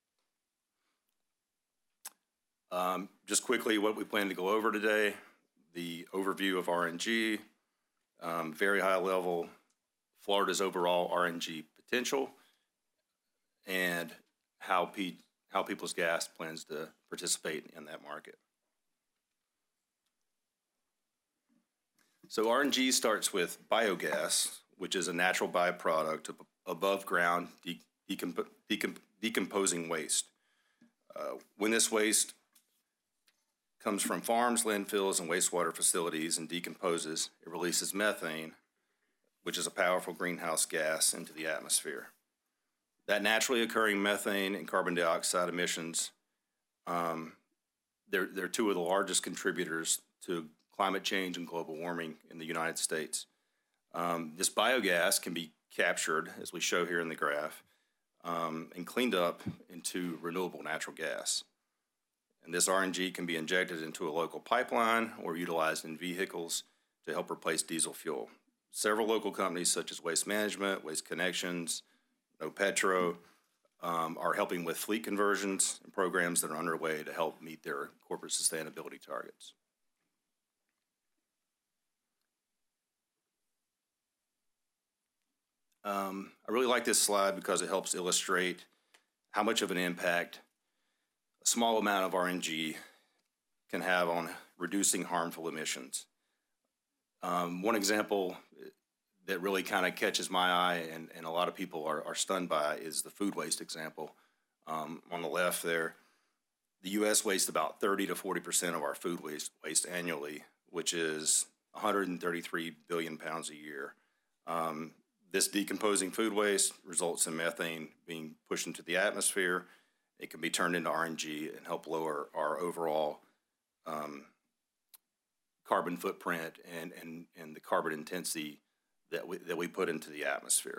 Um, just quickly, what we plan to go over today, the overview of R N G, um, very high level, Florida's overall R N G potential, and how, P, how Peoples Gas plans to participate in that market. So R N G starts with biogas, which is a natural byproduct of above ground de decomp decomp decomposing waste. Uh, when this waste comes from farms, landfills, and wastewater facilities and decomposes, it releases methane, which is a powerful greenhouse gas, into the atmosphere. That naturally occurring methane and carbon dioxide emissions, um, they're, they're two of the largest contributors to climate change and global warming in the United States. Um, this biogas can be captured, as we show here in the graph, um, and cleaned up into renewable natural gas. And this R N G can be injected into a local pipeline or utilized in vehicles to help replace diesel fuel. Several local companies such as Waste Management, Waste Connections, No Petro, um, are helping with fleet conversions and programs that are underway to help meet their corporate sustainability targets. Um, I really like this slide because it helps illustrate how much of an impact a small amount of R N G can have on reducing harmful emissions. Um, one example that really kind of catches my eye and, and a lot of people are, are stunned by is the food waste example. Um, on the left there, the U S wastes about thirty to forty percent of our food waste, waste annually, which is one hundred thirty-three billion pounds a year. Um, this decomposing food waste results in methane being pushed into the atmosphere. It can be turned into R N G and help lower our overall um, carbon footprint and, and, and the carbon intensity that we, that we put into the atmosphere.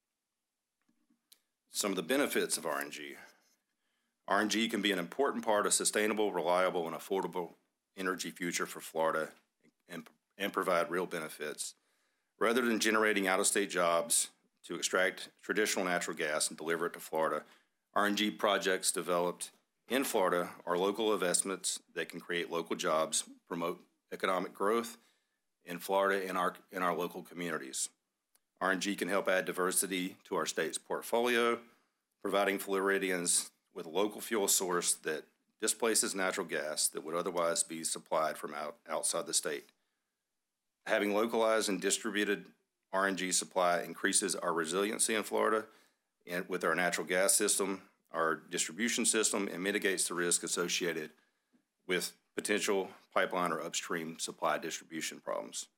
Some of the benefits of R N G. R N G can be an important part of sustainable, reliable, and affordable energy future for Florida and, and provide real benefits. Rather than generating out-of-state jobs to extract traditional natural gas and deliver it to Florida, R N G projects developed in Florida are local investments that can create local jobs, promote economic growth in Florida and our, in our local communities. R N G can help add diversity to our state's portfolio, providing Floridians with a local fuel source that displaces natural gas that would otherwise be supplied from out, outside the state. Having localized and distributed R N G supply increases our resiliency in Florida and with our natural gas system, our distribution system, and mitigates the risk associated with potential pipeline or upstream supply distribution problems.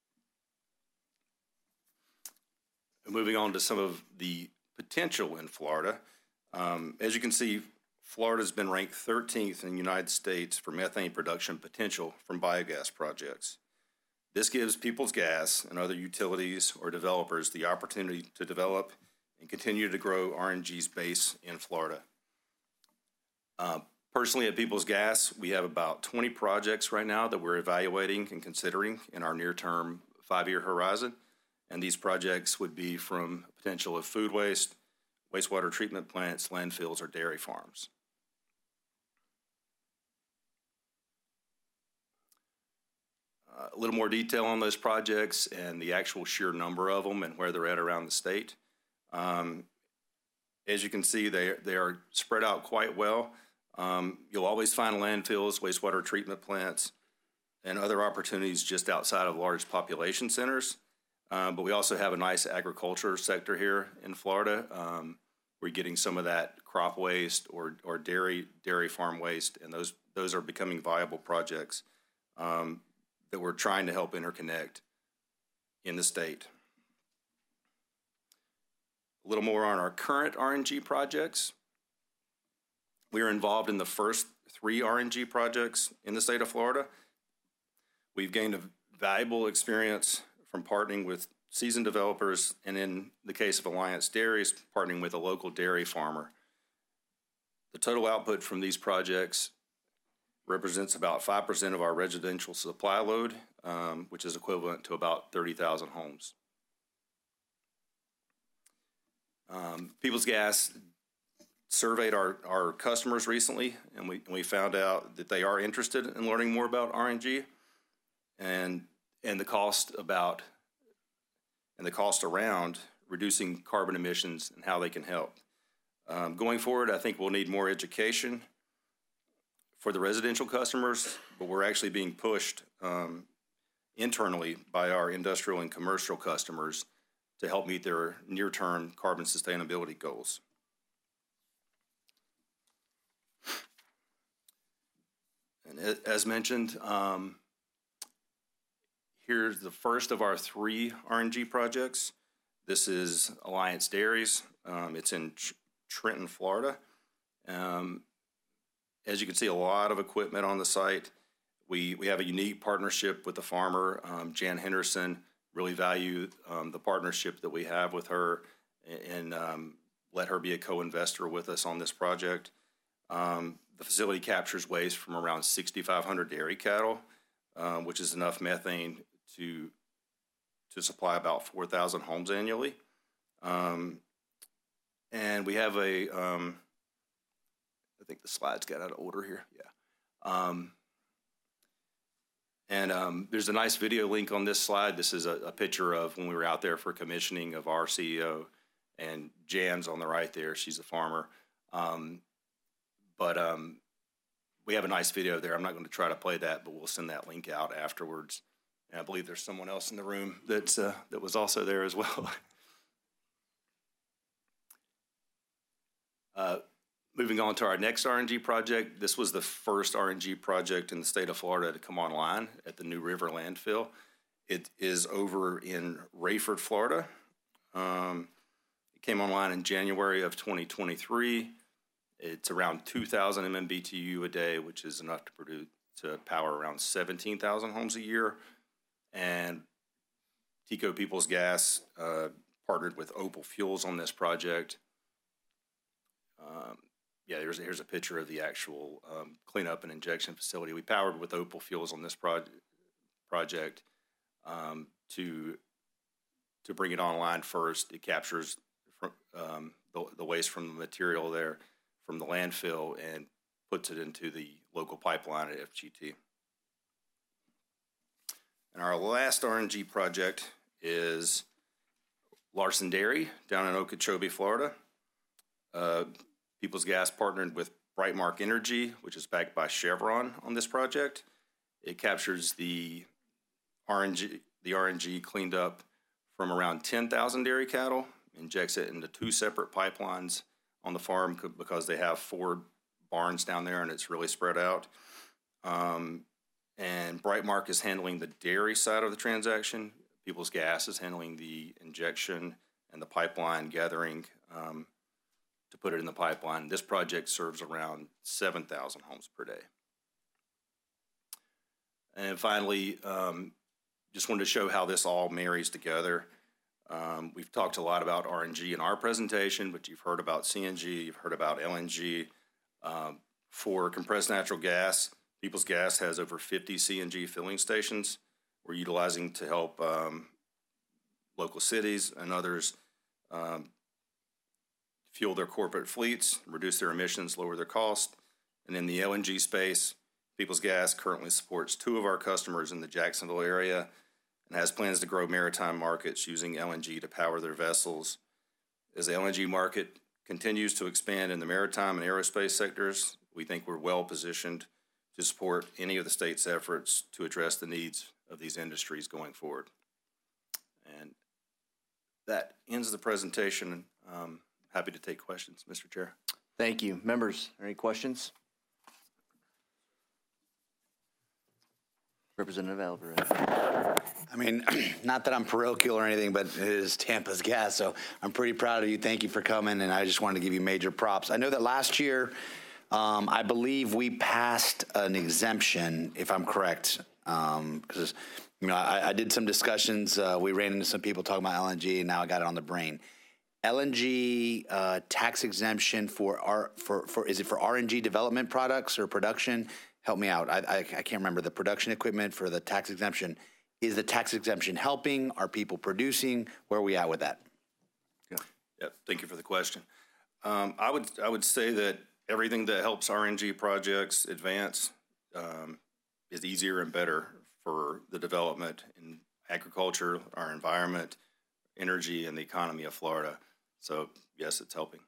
Moving on to some of the potential in Florida. Um, as you can see, Florida's been ranked thirteenth in the United States for methane production potential from biogas projects. This gives Peoples Gas and other utilities or developers the opportunity to develop and continue to grow R N G's base in Florida. Uh, personally, at Peoples Gas, we have about twenty projects right now that we're evaluating and considering in our near-term five-year horizon. And these projects would be from potential of food waste, wastewater treatment plants, landfills, or dairy farms. Uh, a little more detail on those projects and the actual sheer number of them and where they're at around the state. Um, as you can see, they, they are spread out quite well. Um, you'll always find landfills, wastewater treatment plants, and other opportunities just outside of large population centers. Um, but we also have a nice agriculture sector here in Florida. Um, we're getting some of that crop waste or, or dairy dairy farm waste, and those those are becoming viable projects um, that we're trying to help interconnect in the state. A little more on our current R N G projects. We are involved in the first three R N G projects in the state of Florida. We've gained a valuable experience from partnering with seasoned developers, and in the case of Alliance Dairies, partnering with a local dairy farmer. The total output from these projects represents about five percent of our residential supply load, um, which is equivalent to about thirty thousand homes. Um, Peoples Gas surveyed our, our customers recently, and we, and we found out that they are interested in learning more about R N G and, and the cost about and the cost around reducing carbon emissions and how they can help. Um, going forward, I think we'll need more education for the residential customers, but we're actually being pushed um, internally by our industrial and commercial customers to help meet their near-term carbon sustainability goals. And as mentioned, um, here's the first of our three R N G projects. This is Alliance Dairies. Um, it's in Tr- Trenton, Florida. Um, as you can see, a lot of equipment on the site. We, we have a unique partnership with the farmer, um, Jan Henderson. Really value um, the partnership that we have with her and, and um, let her be a co-investor with us on this project. Um, the facility captures waste from around sixty-five hundred dairy cattle, um, which is enough methane to to supply about four thousand homes annually. Um, and we have a, um, I think the slides got out of order here, yeah. Um, and um, there's a nice video link on this slide. This is a, a picture of when we were out there for commissioning of our C E O, and Jan's on the right there, she's a farmer. Um, but um, we have a nice video there. I'm not going to try to play that, but we'll send that link out afterwards. And I believe there's someone else in the room that's, uh, that was also there as well. uh, moving on to our next R N G project. This was the first R N G project in the state of Florida to come online at the New River landfill. It is over in Rayford, Florida. Um, it came online in January of twenty twenty-three. It's around two thousand M M B T U a day, which is enough to produce to power around seventeen thousand homes a year. And TECO Peoples Gas uh, partnered with Opal Fuels on this project. Um, yeah, here's, here's a picture of the actual um, cleanup and injection facility. We powered with Opal Fuels on this pro- project um, to to bring it online first. It captures from, um, the, the waste from the material there from the landfill and puts it into the local pipeline at F G T. And our last R N G project is Larson Dairy down in Okeechobee, Florida. Uh, Peoples Gas partnered with Brightmark Energy, which is backed by Chevron on this project. It captures the R N G, the R N G cleaned up from around ten thousand dairy cattle, injects it into two separate pipelines on the farm because they have four barns down there and it's really spread out. Um, and Brightmark is handling the dairy side of the transaction. Peoples Gas is handling the injection and the pipeline gathering um, to put it in the pipeline. This project serves around seven thousand homes per day. And finally, um, just wanted to show how this all marries together. Um, we've talked a lot about R N G in our presentation, but you've heard about C N G, you've heard about L N G. Um, for compressed natural gas, Peoples Gas has over fifty C N G filling stations we're utilizing to help um, local cities and others um, fuel their corporate fleets, reduce their emissions, lower their cost. And in the L N G space, Peoples Gas currently supports two of our customers in the Jacksonville area and has plans to grow maritime markets using L N G to power their vessels. As the L N G market continues to expand in the maritime and aerospace sectors, we think we're well positioned to support any of the state's efforts to address the needs of these industries going forward. And that ends the presentation. Um, happy to take questions, Mister Chair. Thank you. Members, any questions? Representative Alvarez. I mean, not that I'm parochial or anything, but it is Tampa's Gas, so I'm pretty proud of you. Thank you for coming, and I just wanted to give you major props. I know that last year, um, I believe we passed an exemption, if I'm correct, because um, you know I, I did some discussions. Uh, we ran into some people talking about L N G, and now I got it on the brain. L N G uh, tax exemption for R for for is it for R N G development products or production? Help me out. I, I, I can't remember the production equipment for the tax exemption. Is the tax exemption helping? Are people producing? Where are we at with that? Yeah. Yeah. Thank you for the question. Um, I would I would say that everything that helps R N G projects advance um, is easier and better for the development in agriculture, our environment, energy, and the economy of Florida. So yes, it's helping.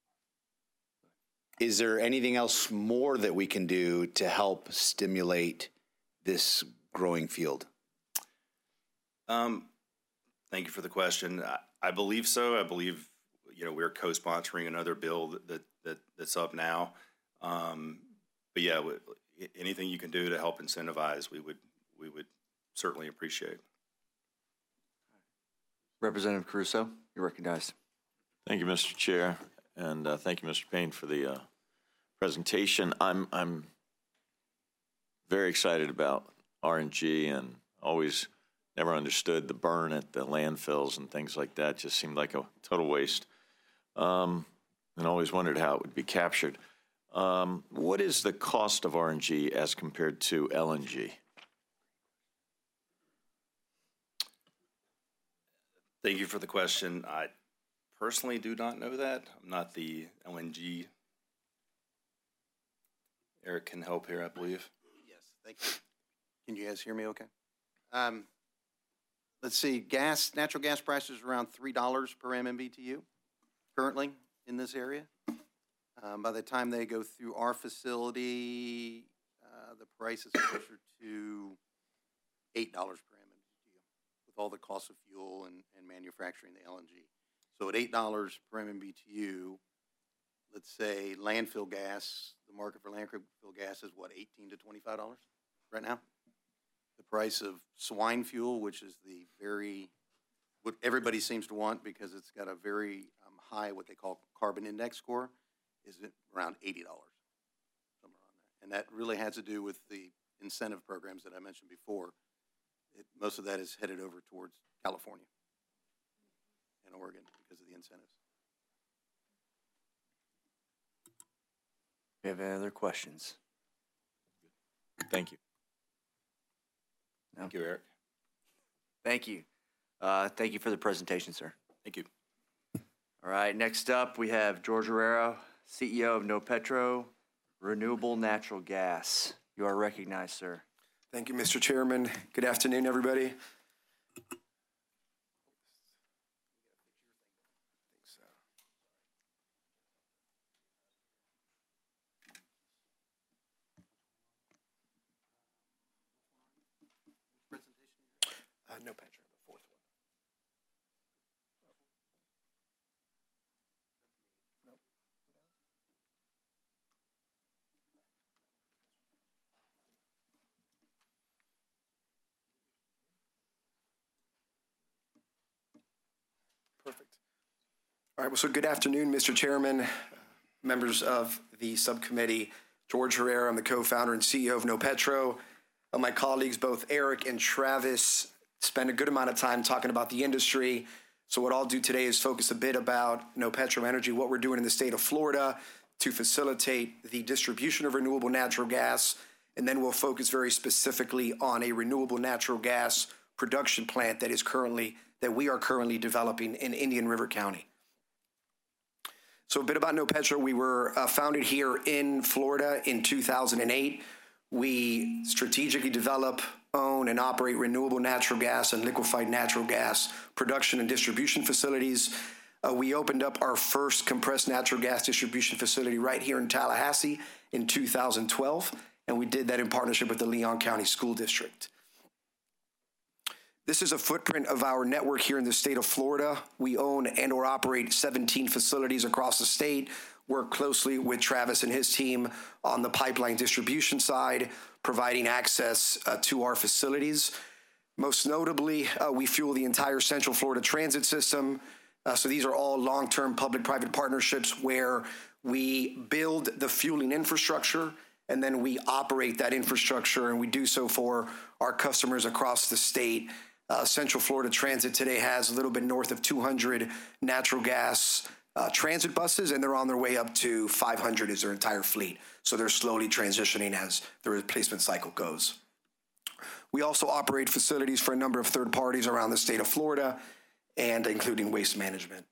Is there anything else more that we can do to help stimulate this growing field? Um, thank you for the question. I, I believe so. I believe, you know, we're co-sponsoring another bill that, that, that that's up now. Um, but yeah, w- anything you can do to help incentivize, we would we would certainly appreciate. Representative Caruso, you're recognized. Thank you, Mister Chair, and uh, thank you, Mister Payne, for the uh, presentation. I'm I'm very excited about R N G, and always never understood the burn at the landfills and things like that. Just seemed like a total waste, um, and always wondered how it would be captured. Um, what is the cost of R N G as compared to L N G? Thank you for the question. I personally do not know that. I'm not the L N G. Eric can help here, I believe. Yes, thank you. Can you guys hear me okay? Um, let's see, gas, natural gas prices are around three dollars per M M B T U currently in this area. Um, by the time they go through our facility, uh, the price is closer to eight dollars per M M B T U with all the costs of fuel and, and manufacturing the L N G. So at eight dollars per M M B T U, let's say landfill gas, the market for landfill gas is what, eighteen to twenty-five dollars right now? The price of swine fuel, which is the very, what everybody seems to want because it's got a very um, high, what they call carbon index score, is around eighty dollars, somewhere on there. And that really has to do with the incentive programs that I mentioned before. It, most of that is headed over towards California and Oregon because of the incentives. Do you have any other questions? Thank you. No? Thank you, Eric. Thank you. Uh, thank you for the presentation, sir. Thank you. All right, next up, we have George Herrera, C E O of NoPetro Renewable Natural Gas. You are recognized, sir. Thank you, Mister Chairman. Good afternoon, everybody. Uh, no, Patrick, the fourth one. Perfect. All right, well, so good afternoon, Mister Chairman, members of the subcommittee. George Herrera, I'm the co-founder and C E O of NoPetro. Uh, my colleagues, both Eric and Travis, spend a good amount of time talking about the industry. So what I'll do today is focus a bit about NoPetro Energy, what we're doing in the state of Florida to facilitate the distribution of renewable natural gas. And then we'll focus very specifically on a renewable natural gas production plant that is currently, that we are currently developing in Indian River County. So a bit about NoPetro. We were uh, founded here in Florida in two thousand eight. We strategically develop, own, and operate renewable natural gas and liquefied natural gas production and distribution facilities. Uh, we opened up our first compressed natural gas distribution facility right here in Tallahassee in two thousand twelve, and we did that in partnership with the Leon County School District. This is a footprint of our network here in the state of Florida. We own and or operate seventeen facilities across the state, work closely with Travis and his team on the pipeline distribution side, providing access uh, to our facilities. Most notably, uh, we fuel the entire Central Florida transit system. Uh, so these are all long-term public-private partnerships where we build the fueling infrastructure and then we operate that infrastructure, and we do so for our customers across the state. Uh, Central Florida Transit today has a little bit north of two hundred natural gas uh, transit buses, and they're on their way up to five hundred as their entire fleet. So they're slowly transitioning as the replacement cycle goes. We also operate facilities for a number of third parties around the state of Florida, and including waste management.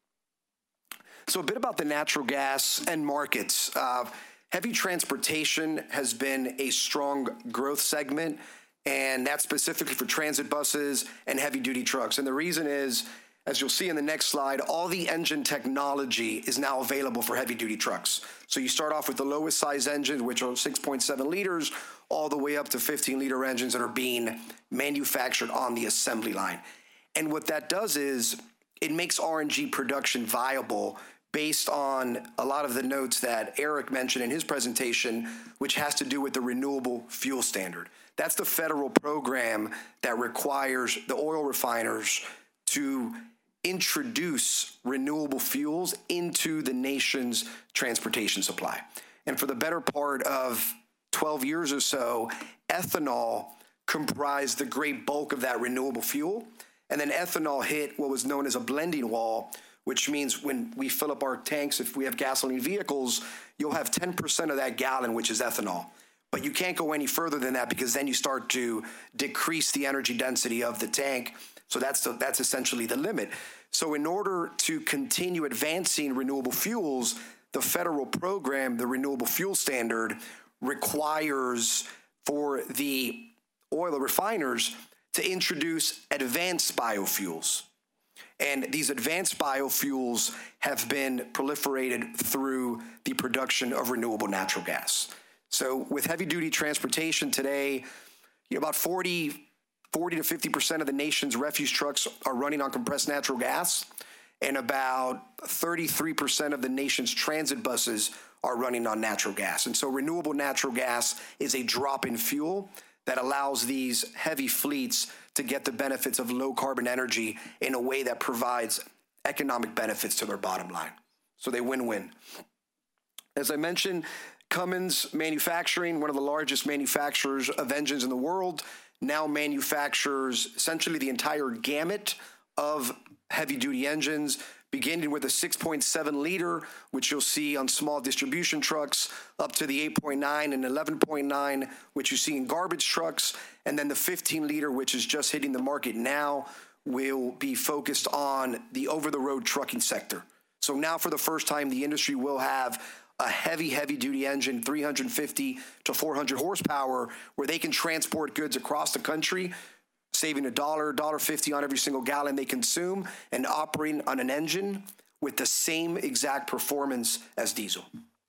So a bit about the natural gas end markets. Uh, heavy transportation has been a strong growth segment, and that's specifically for transit buses and heavy duty trucks. And the reason is, as you'll see in the next slide, all the engine technology is now available for heavy duty trucks. So you start off with the lowest size engines, which are six point seven liters, all the way up to fifteen liter engines that are being manufactured on the assembly line. And what that does is it makes R N G production viable based on a lot of the notes that Eric mentioned in his presentation, which has to do with the renewable fuel standard. That's the federal program that requires the oil refiners to introduce renewable fuels into the nation's transportation supply. And for the better part of twelve years or so, ethanol comprised the great bulk of that renewable fuel. And then ethanol hit what was known as a blending wall, which means when we fill up our tanks, if we have gasoline vehicles, you'll have ten percent of that gallon, which is ethanol. But you can't go any further than that because then you start to decrease the energy density of the tank. So that's the, that's essentially the limit. So in order to continue advancing renewable fuels, the federal program, the Renewable Fuel Standard, requires for the oil refiners to introduce advanced biofuels. And these advanced biofuels have been proliferated through the production of renewable natural gas. So with heavy duty transportation today, you know, about forty, forty to fifty percent of the nation's refuse trucks are running on compressed natural gas, and about thirty-three percent of the nation's transit buses are running on natural gas. And so renewable natural gas is a drop-in fuel that allows these heavy fleets to get the benefits of low carbon energy in a way that provides economic benefits to their bottom line. So they win-win. As I mentioned, Cummins Manufacturing, one of the largest manufacturers of engines in the world, now manufactures essentially the entire gamut of heavy-duty engines, beginning with a six point seven liter, which you'll see on small distribution trucks, up to the eight point nine and eleven point nine, which you see in garbage trucks, and then the fifteen liter, which is just hitting the market now, will be focused on the over-the-road trucking sector. So now for the first time, the industry will have a heavy, heavy-duty engine, three hundred fifty to four hundred horsepower, where they can transport goods across the country, saving a dollar, a dollar fifty on every single gallon they consume, and operating on an engine with the same exact performance as diesel.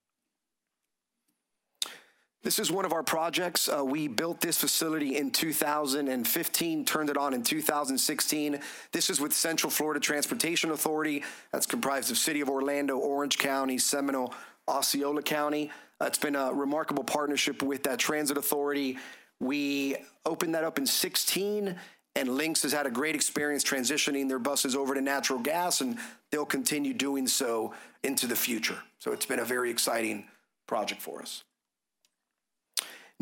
This is one of our projects. Uh, we built this facility in two thousand fifteen, turned it on in two thousand sixteen. This is with Central Florida Transportation Authority. That's comprised of City of Orlando, Orange County, Seminole, Osceola County. Uh, it's been a remarkable partnership with that transit authority. We opened that up in sixteen, and Lynx has had a great experience transitioning their buses over to natural gas, and they'll continue doing so into the future. So it's been a very exciting project for us.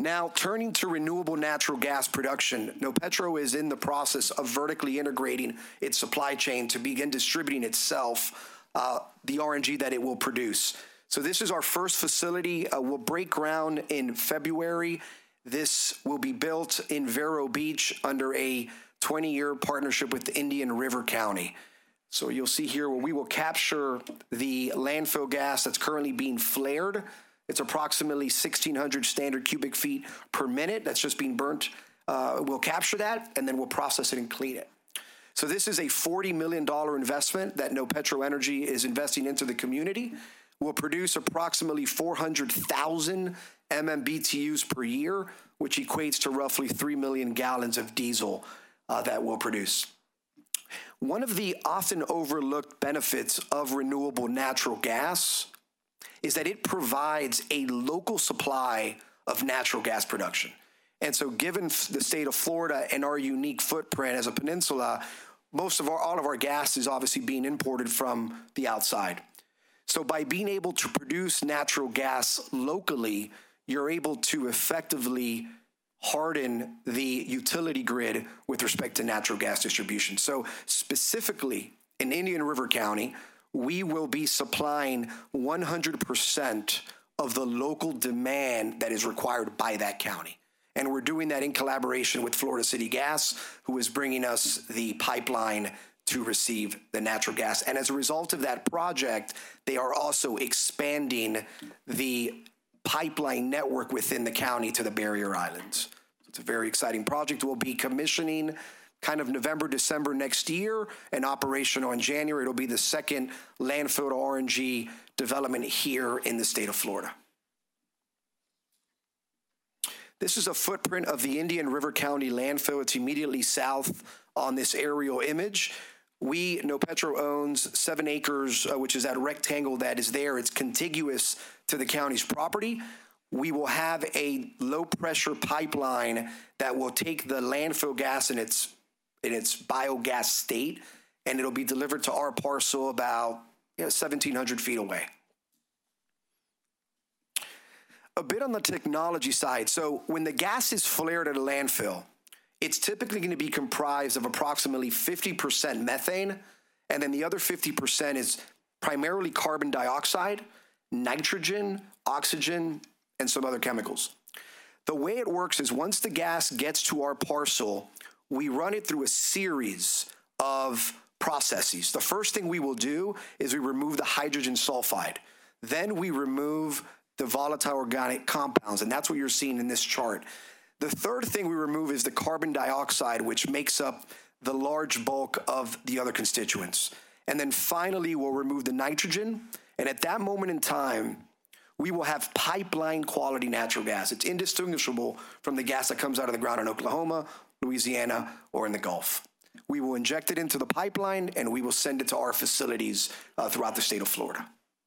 Now, turning to renewable natural gas production, NoPetro is in the process of vertically integrating its supply chain to begin distributing itself uh, the R N G that it will produce. So this is our first facility. Uh, we'll break ground in February. This will be built in Vero Beach under a twenty-year partnership with Indian River County. So you'll see here where we will capture the landfill gas that's currently being flared. It's approximately sixteen hundred standard cubic feet per minute that's just being burnt. Uh, we'll capture that, and then we'll process it and clean it. So this is a forty million dollars investment that NoPetro Energy is investing into the community. We'll produce approximately four hundred thousand M M B T Us per year, which equates to roughly three million gallons of diesel uh, that we'll produce. One of the often overlooked benefits of renewable natural gas is that it provides a local supply of natural gas production. And so given the state of Florida and our unique footprint as a peninsula, most of our, all of our gas is obviously being imported from the outside. So by being able to produce natural gas locally, you're able to effectively harden the utility grid with respect to natural gas distribution. So specifically in Indian River County, we will be supplying one hundred percent of the local demand that is required by that county. And we're doing that in collaboration with Florida City Gas, who is bringing us the pipeline to receive the natural gas. And as a result of that project, they are also expanding the pipeline network within the county to the barrier islands. So it's a very exciting project. We'll be commissioning kind of November, December next year, and operational in January. It'll be the second landfill to R N G development here in the state of Florida. This is a footprint of the Indian River County landfill. It's immediately south on this aerial image. We, NoPetro, owns seven acres, uh, which is that rectangle that is there. It's contiguous to the county's property. We will have a low-pressure pipeline that will take the landfill gas in its in its biogas state, and it'll be delivered to our parcel about you know, seventeen hundred feet away. A bit on the technology side. So when the gas is flared at a landfill, it's typically going to be comprised of approximately fifty percent methane, and then the other fifty percent is primarily carbon dioxide, nitrogen, oxygen, and some other chemicals. The way it works is once the gas gets to our parcel, we run it through a series of processes. The first thing we will do is we remove the hydrogen sulfide. Then we remove the volatile organic compounds, and that's what you're seeing in this chart. The third thing we remove is the carbon dioxide, which makes up the large bulk of the other constituents. And then finally, we'll remove the nitrogen, and at that moment in time, we will have pipeline quality natural gas. It's indistinguishable from the gas that comes out of the ground in Oklahoma, Louisiana, or in the Gulf. We will inject it into the pipeline, and we will send it to our facilities uh, throughout the state of Florida.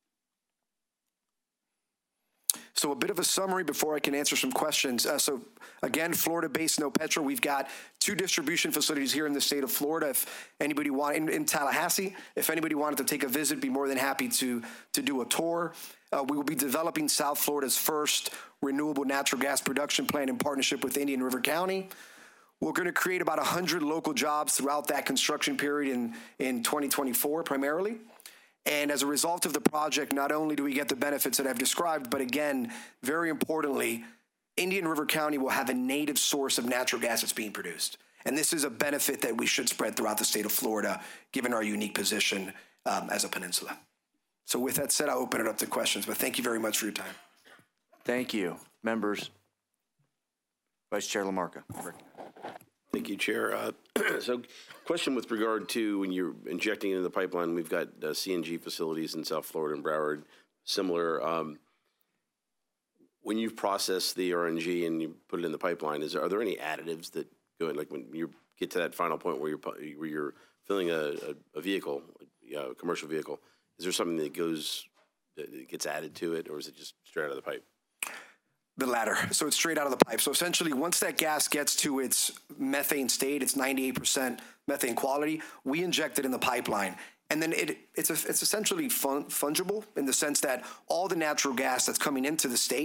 So a bit of a summary before I can answer some questions. Uh, so again, Florida-based NoPetro, we've got two distribution facilities here in the state of Florida. If anybody want in, in Tallahassee, if anybody wanted to take a visit, be more than happy to, to do a tour. Uh, we will be developing South Florida's first renewable natural gas production plant in partnership with Indian River County. We're going to create about one hundred local jobs throughout that construction period in, in twenty twenty-four primarily. And as a result of the project, not only do we get the benefits that I've described, but again, very importantly, Indian River County will have a native source of natural gas that's being produced. And this is a benefit that we should spread throughout the state of Florida, given our unique position um, as a peninsula. So with that said, I'll open it up to questions, but thank you very much for your time. Thank you. Members. Vice Chair LaMarca. Thank you, Chair. Uh, so question with regard to when you're injecting into the pipeline, we've got uh, C N G facilities in South Florida and Broward, similar. Um, when you've processed the R N G and you put it in the pipeline, is there, are there any additives that go in, like when you get to that final point where you're, where you're filling a, a, a vehicle, a commercial vehicle, is there something that goes, that gets added to it, or is it just straight out of the pipe? The latter. So it's straight out of the pipe. So essentially, once that gas gets to its methane state, it's ninety-eight percent methane quality, we inject it in the pipeline. And then it, it's, a, it's essentially fun, fungible in the sense that all the natural gas that's coming into the state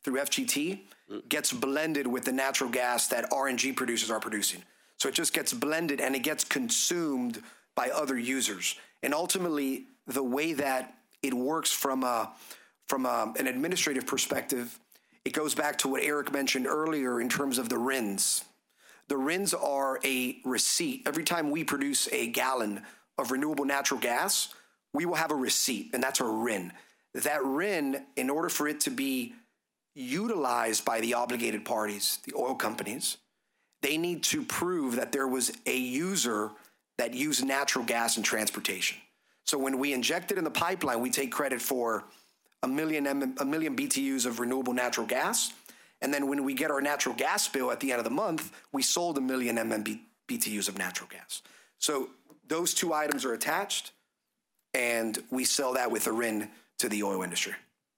through F G T gets blended with the natural gas that R N G producers are producing. So it just gets blended and it gets consumed by other users. And ultimately, the way that it works from a from a, an administrative perspective, it goes back to what Eric mentioned earlier in terms of the R I Ns. The R I Ns are a receipt. Every time we produce a gallon of renewable natural gas, we will have a receipt, and that's a R I N. That R I N, in order for it to be utilized by the obligated parties, the oil companies, they need to prove that there was a user that used natural gas in transportation. So when we inject it in the pipeline, we take credit for a million, a million B T Us of renewable natural gas. And then when we get our natural gas bill at the end of the month, we sold a million M M B T Us of natural gas. So those two items are attached, and we sell that with a R I N to the oil industry.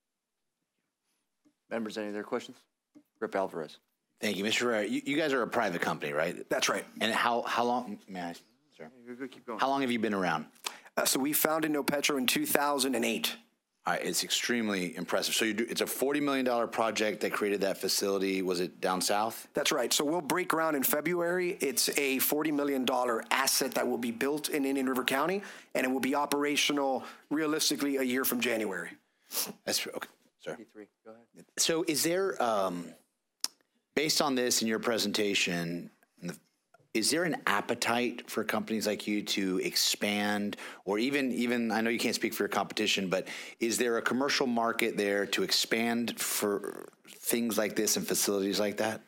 Members, any other questions? Rep Alvarez. Thank you, Mister Ferreira. You, you guys are a private company, right? That's right. And how how long? May I, sir? Keep going. How long have you been around? Uh, so we founded NoPetro in two thousand eight. All right, it's extremely impressive. So you do, it's a forty million dollars project that created that facility. Was it down south? That's right. So we'll break ground in February. It's a forty million dollars asset that will be built in Indian River County, and it will be operational realistically a year from January. That's okay, sir. Go ahead. So is there, um, based on this in your presentation, is there an appetite for companies like you to expand, or even, even I know you can't speak for your competition, but is there a commercial market there to expand for things like this and facilities like that?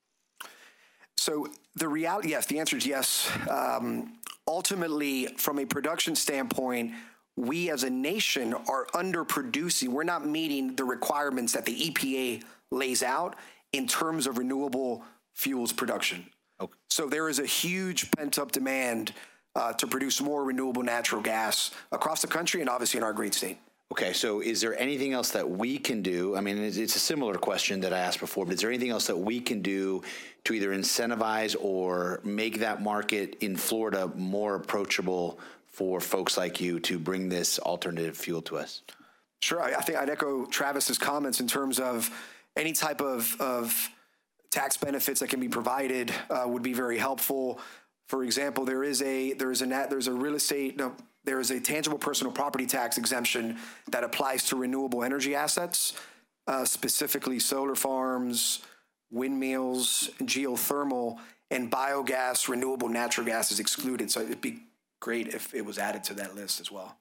So the reality, yes, the answer is yes. Um, ultimately, from a production standpoint, we as a nation are underproducing. We're not meeting the requirements that the E P A lays out in terms of renewable fuels production. Okay. So there is a huge pent-up demand uh, to produce more renewable natural gas across the country and obviously in our great state. Okay, so is there anything else that we can do? I mean, it's, it's a similar question that I asked before, but is there anything else that we can do to either incentivize or make that market in Florida more approachable for folks like you to bring this alternative fuel to us? Sure, I, I think I'd echo Travis's comments in terms of any type of, of tax benefits that can be provided uh, would be very helpful. For example, there is a there is a there's a real estate no there is a tangible personal property tax exemption that applies to renewable energy assets, uh, specifically solar farms, windmills, geothermal, and biogas. Renewable natural gas is excluded, so it'd be great if it was added to that list as well.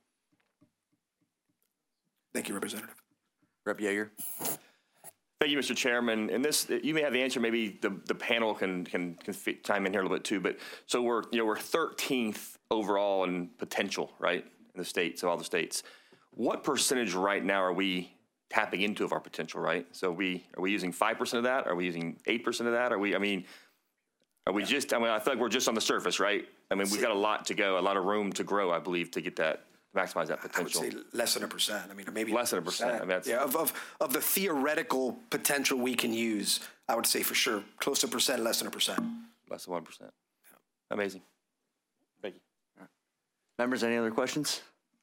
Thank you, Representative. Rep Yeager. Thank you, Mister Chairman. And this, you may have the answer. Maybe the, the panel can can, can fit, chime in here a little bit too. But so we're you know we're thirteenth overall in potential, right, in the states of all the states. What percentage right now are we tapping into of our potential? Right. So we are we using five percent of that? Are we using eight percent of that? Are we? I mean, are we just? I mean, I feel like we're just on the surface, right? I mean, we've got a lot to go, a lot of room to grow, I believe, to get that. Maximize that potential. I would say less than a percent. I mean, maybe less than a percent. I mean, that's, yeah, of, of of the theoretical potential we can use, I would say for sure close to a percent, less than a percent. Less than one percent. Amazing. Thank you. Right. Members, any other questions?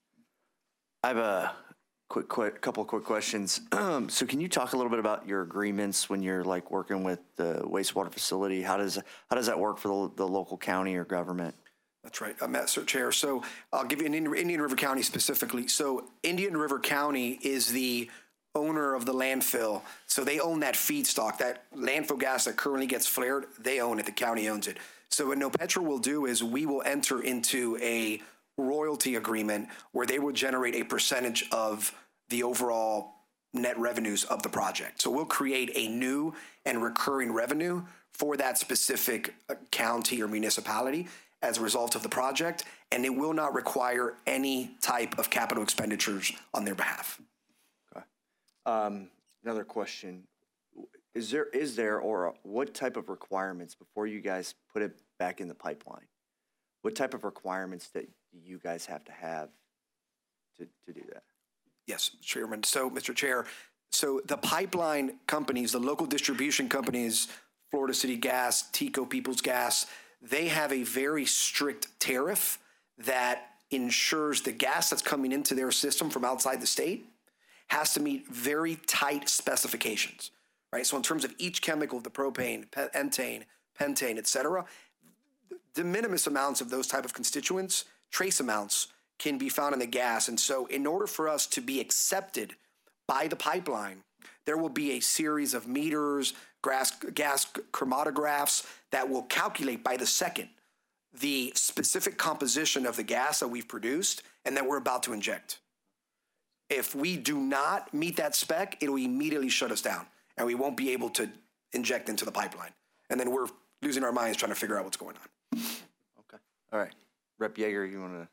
I have a quick, quick couple of quick questions. Um, so, can you talk a little bit about your agreements when you're like working with the wastewater facility? How does how does that work for the, the local county or government? That's right, uh, Mister Chair. So I'll give you an Indian, Indian River County specifically. So Indian River County is the owner of the landfill. So they own that feedstock, that landfill gas that currently gets flared, they own it, the county owns it. So what NoPetro will do is we will enter into a royalty agreement where they will generate a percentage of the overall net revenues of the project. So we'll create a new and recurring revenue for that specific county or municipality as a result of the project, and it will not require any type of capital expenditures on their behalf. Okay. Um, another question. Is there, is there, or what type of requirements before you guys put it back in the pipeline? What type of requirements that you guys have to have to, to do that? Yes, Chairman. So, Mister Chair, so the pipeline companies, the local distribution companies, Florida City Gas, TECO Peoples Gas, they have a very strict tariff that ensures the gas that's coming into their system from outside the state has to meet very tight specifications. right? So in terms of each chemical, the propane, pentane, pentane, et cetera, de minimis amounts of those type of constituents, trace amounts, can be found in the gas. And so in order for us to be accepted by the pipeline, there will be a series of meters, gas, gas chromatographs that will calculate by the second the specific composition of the gas that we've produced and that we're about to inject. If we do not meet that spec, it'll immediately shut us down and we won't be able to inject into the pipeline. And then we're losing our minds trying to figure out what's going on. Okay. All right. Rep Yeager, you want to?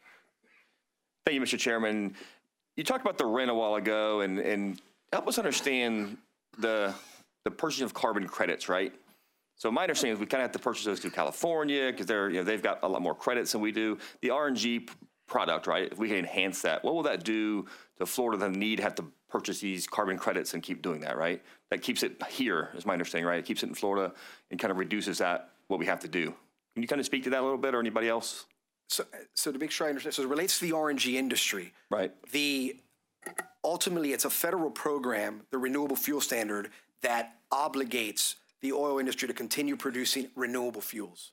Thank you, Mister Chairman. You talked about the R I N a while ago, and, and help us understand the the purchase of carbon credits, right? So my understanding is we kind of have to purchase those through California because they're you know they've got a lot more credits than we do. The R N G product, right? If we can enhance that, what will that do to Florida? The need to have to purchase these carbon credits and keep doing that, right? That keeps it here, is my understanding, right? It keeps it in Florida and kind of reduces that what we have to do. Can you kind of speak to that a little bit, or anybody else? So, so to make sure I understand, so it relates to the R N G industry. Right. The ultimately, it's a federal program, the Renewable Fuel Standard, that obligates the oil industry to continue producing renewable fuels.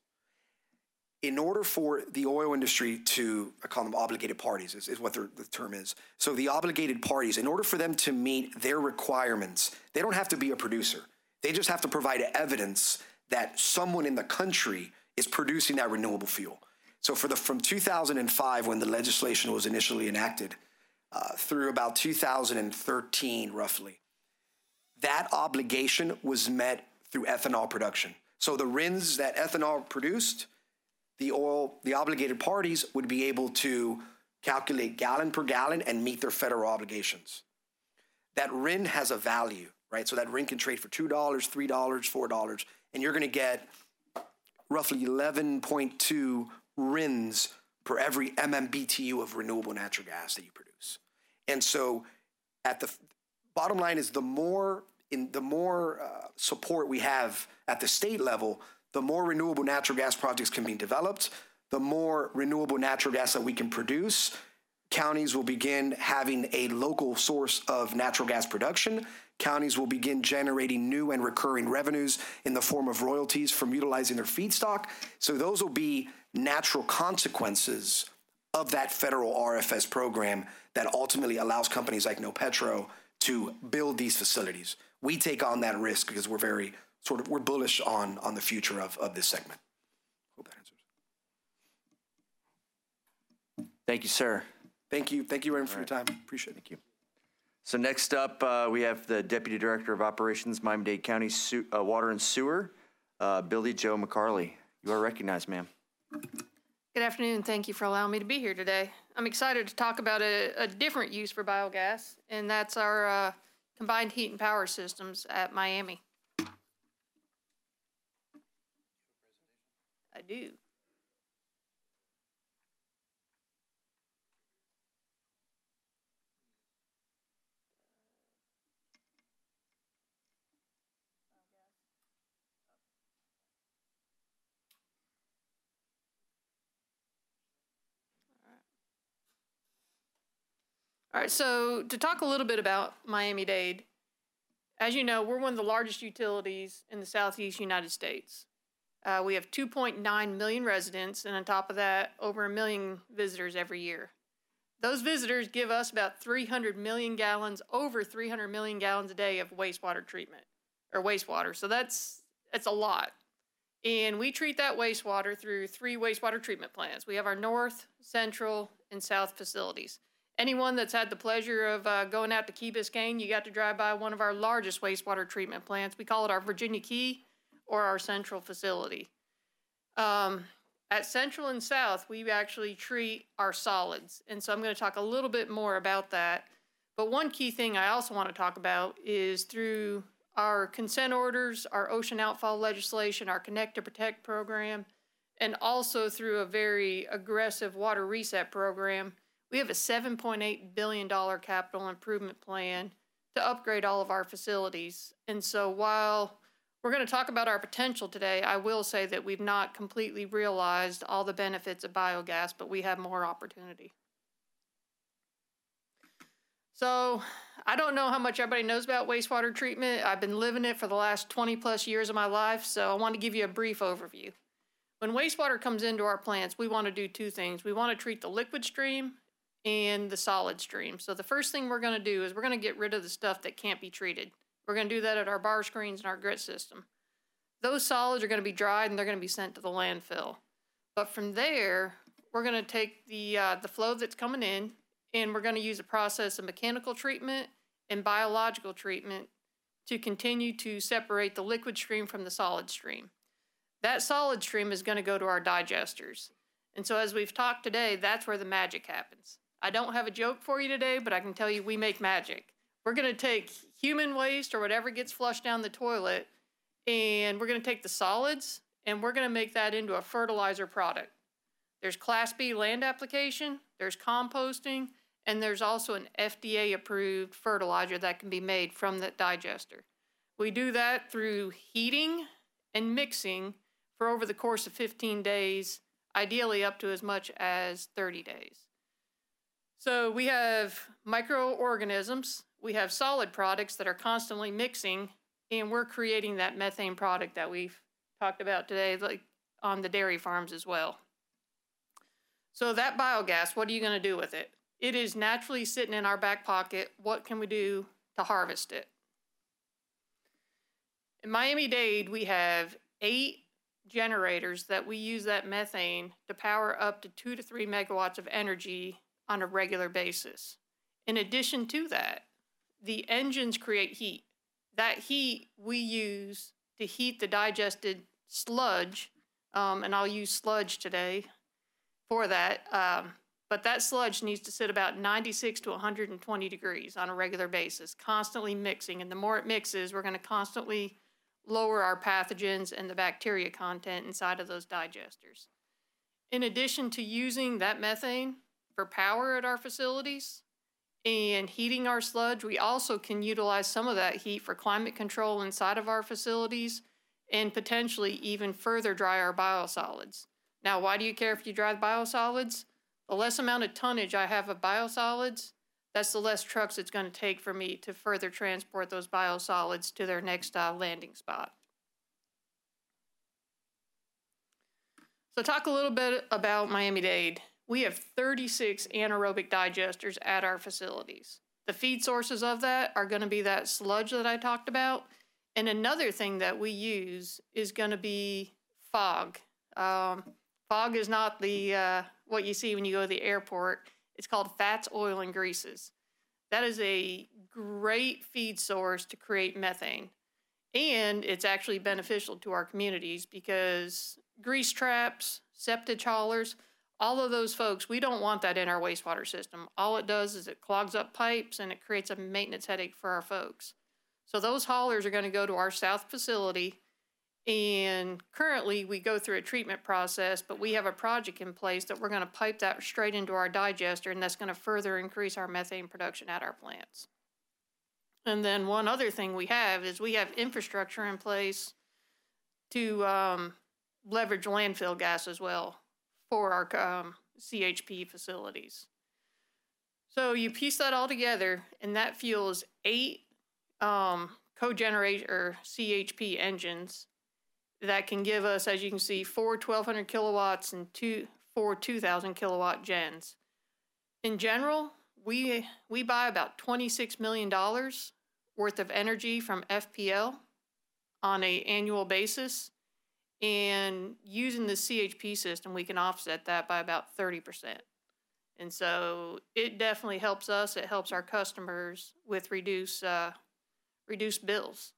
In order for the oil industry to, I call them obligated parties, is, is what the term is. So the obligated parties, in order for them to meet their requirements, they don't have to be a producer. They just have to provide evidence that someone in the country is producing that renewable fuel. So for the from two thousand five, when the legislation was initially enacted, uh, through about two thousand thirteen, roughly, that obligation was met through ethanol production. So the R I Ns that ethanol produced, the oil, the obligated parties would be able to calculate gallon per gallon and meet their federal obligations. That R I N has a value, right? So that R I N can trade for two dollars, three dollars, four dollars, and you're going to get roughly eleven point two R I Ns per every M M B T U of renewable natural gas that you produce. And so at the bottom line is the more in the more uh, support we have at the state level, the more renewable natural gas projects can be developed, the more renewable natural gas that we can produce. Counties will begin having a local source of natural gas production. Counties will begin generating new and recurring revenues in the form of royalties from utilizing their feedstock. So those will be natural consequences of that federal R F S program that ultimately allows companies like NoPetro to build these facilities. We take on that risk because we're very sort of, we're bullish on, on the future of, of this segment. Hope that answers. Thank you, sir. Thank you. Thank you very much for your time. Appreciate it. Thank you. So next up, uh, we have the Deputy Director of Operations, Miami-Dade County Su- uh, Water and Sewer, uh, Billy Joe McCarley. You are recognized, ma'am. Good afternoon. Thank you for allowing me to be here today. I'm excited to talk about a, a different use for biogas, and that's our uh, combined heat and power systems at Miami. I do. All right, so to talk a little bit about Miami-Dade, as you know, we're one of the largest utilities in the Southeast United States. Uh, we have two point nine million residents, and on top of that, over a million visitors every year. Those visitors give us about three hundred million gallons, over three hundred million gallons a day of wastewater treatment, or wastewater. So that's, that's a lot. And we treat that wastewater through three wastewater treatment plants. We have our north, central, and south facilities. Anyone that's had the pleasure of uh, going out to Key Biscayne, you got to drive by one of our largest wastewater treatment plants. We call it our Virginia Key or our central facility. Um, at Central and South, we actually treat our solids. And so I'm going to talk a little bit more about that. But one key thing I also want to talk about is through our consent orders, our ocean outfall legislation, our Connect to Protect program, and also through a very aggressive water reset program, we have a seven point eight billion dollars capital improvement plan to upgrade all of our facilities. And so while we're going to talk about our potential today, I will say that we've not completely realized all the benefits of biogas, but we have more opportunity. So I don't know how much everybody knows about wastewater treatment. I've been living it for the last twenty plus years of my life, so I want to give you a brief overview. When wastewater comes into our plants, we want to do two things. We want to treat the liquid stream and the solid stream. So the first thing we're going to do is we're going to get rid of the stuff that can't be treated. We're going to do that at our bar screens and our grit system. Those solids are going to be dried and they're going to be sent to the landfill. But from there, we're going to take the, uh, the flow that's coming in, and we're going to use a process of mechanical treatment and biological treatment to continue to separate the liquid stream from the solid stream. That solid stream is going to go to our digesters. And so as we've talked today, that's where the magic happens. I don't have a joke for you today, but I can tell you we make magic. We're going to take human waste or whatever gets flushed down the toilet, and we're going to take the solids, and we're going to make that into a fertilizer product. There's Class B land application, there's composting, and there's also an F D A-approved fertilizer that can be made from that digester. We do that through heating and mixing for over the course of fifteen days, ideally up to as much as thirty days. So we have microorganisms, we have solid products that are constantly mixing, and we're creating that methane product that we've talked about today, like on the dairy farms as well. So that biogas, what are you going to do with it? It is naturally sitting in our back pocket. What can we do to harvest it? In Miami-Dade, we have eight generators that we use that methane to power up to two to three megawatts of energy on a regular basis. In addition to that, the engines create heat. That heat we use to heat the digested sludge, um, and I'll use sludge today for that, um, but that sludge needs to sit about ninety-six to one hundred twenty degrees on a regular basis, constantly mixing, and the more it mixes, we're going to constantly lower our pathogens and the bacteria content inside of those digesters. In addition to using that methane for power at our facilities and heating our sludge, we also can utilize some of that heat for climate control inside of our facilities and potentially even further dry our biosolids. Now, why do you care if you dry the biosolids? The less amount of tonnage I have of biosolids, that's the less trucks it's going to take for me to further transport those biosolids to their next uh, landing spot. So talk a little bit about Miami-Dade. We have thirty-six anaerobic digesters at our facilities. The feed sources of that are going to be that sludge that I talked about. And another thing that we use is going to be fog. Um, fog is not the uh, what you see when you go to the airport. It's called fats, oil, and greases. That is a great feed source to create methane. And it's actually beneficial to our communities because grease traps, septic haulers, all of those folks, we don't want that in our wastewater system. All it does is it clogs up pipes and it creates a maintenance headache for our folks. So those haulers are going to go to our south facility. And currently we go through a treatment process, but we have a project in place that we're going to pipe that straight into our digester, and that's going to further increase our methane production at our plants. And then one other thing we have is we have infrastructure in place to um, leverage landfill gas as well for our um, C H P facilities. So you piece that all together, and that fuels eight um, cogeneration or C H P engines that can give us, as you can see, four twelve hundred kilowatts and two four two thousand kilowatt gens. In general, we we buy about twenty-six million dollars worth of energy from F P L on an annual basis, and using the C H P system, we can offset that by about thirty percent. And so it definitely helps us. It helps our customers with reduce uh, reduced bills.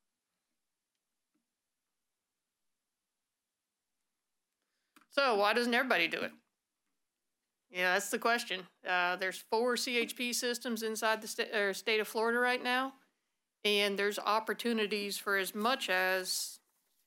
So why doesn't everybody do it? Yeah, that's the question. Uh, there's four C H P systems inside the sta- or state of Florida right now, and there's opportunities for as much as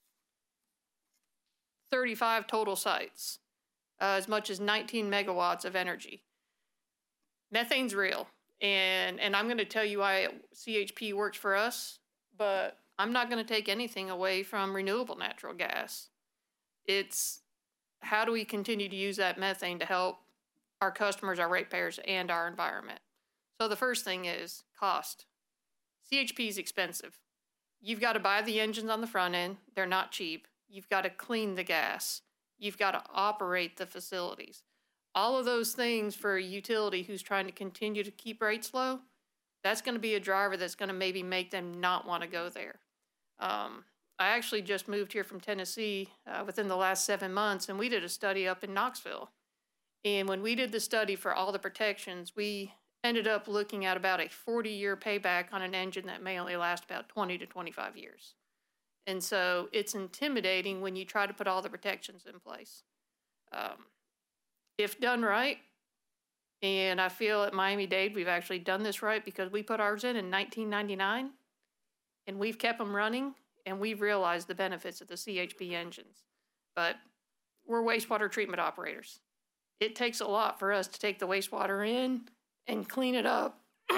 thirty-five total sites, uh, as much as nineteen megawatts of energy. Methane's real, and, and I'm going to tell you why C H P works for us, but I'm not going to take anything away from renewable natural gas. It's how do we continue to use that methane to help our customers, our ratepayers, and our environment? So the first thing is cost. C H P is expensive. You've got to buy the engines on the front end. They're not cheap. You've got to clean the gas. You've got to operate the facilities. All of those things for a utility who's trying to continue to keep rates low, that's going to be a driver that's going to maybe make them not want to go there. Um, I actually just moved here from Tennessee uh, within the last seven months, and we did a study up in Knoxville. And when we did the study for all the protections, we ended up looking at about a forty-year payback on an engine that may only last about twenty to twenty-five years. And so it's intimidating when you try to put all the protections in place. Um, if done right, and I feel at Miami-Dade we've actually done this right because we put ours in in nineteen ninety-nine, and we've kept them running, and we've realized the benefits of the C H P engines. But we're wastewater treatment operators. It takes a lot for us to take the wastewater in and clean it up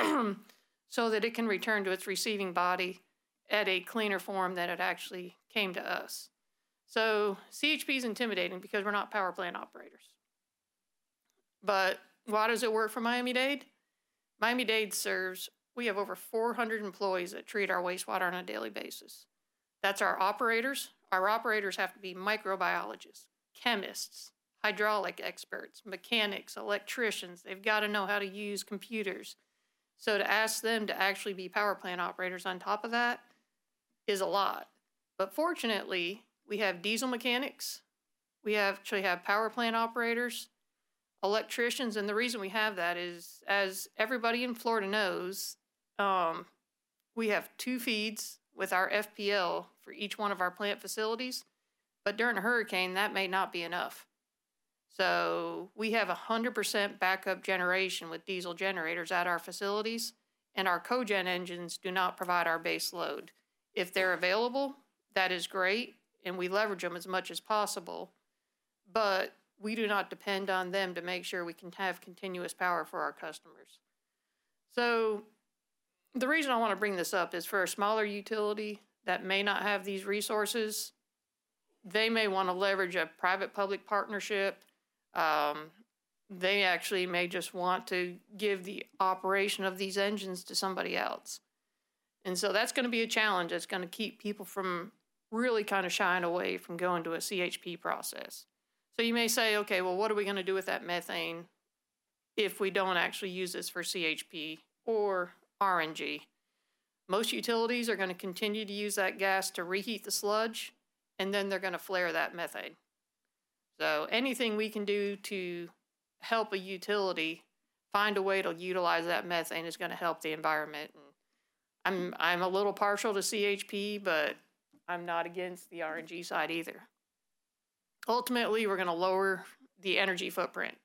so that it can return to its receiving body at a cleaner form than it actually came to us. So C H P is intimidating because we're not power plant operators. But why does it work for Miami-Dade? Miami-Dade serves, we have over four hundred employees that treat our wastewater on a daily basis. That's our operators. Our operators have to be microbiologists, chemists, hydraulic experts, mechanics, electricians. They've got to know how to use computers. So to ask them to actually be power plant operators on top of that is a lot. But fortunately, we have diesel mechanics. We have, actually have power plant operators, electricians, and the reason we have that is, as everybody in Florida knows, um, we have two feeds with our F P L for each one of our plant facilities, but during a hurricane, that may not be enough. So we have one hundred percent backup generation with diesel generators at our facilities, and our cogen engines do not provide our base load. If they're available, that is great, and we leverage them as much as possible, but we do not depend on them to make sure we can have continuous power for our customers. So the reason I want to bring this up is for a smaller utility that may not have these resources, they may want to leverage a private-public partnership. Um, they actually may just want to give the operation of these engines to somebody else. And so that's going to be a challenge. It's going to keep people from really kind of shying away from going to a C H P process. So you may say, okay, well, what are we going to do with that methane if we don't actually use this for C H P or R N G? Most utilities are going to continue to use that gas to reheat the sludge, and then they're going to flare that methane. So anything we can do to help a utility find a way to utilize that methane is going to help the environment. And I'm I'm a little partial to C H P, but I'm not against the R N G side either. Ultimately, we're going to lower the energy footprint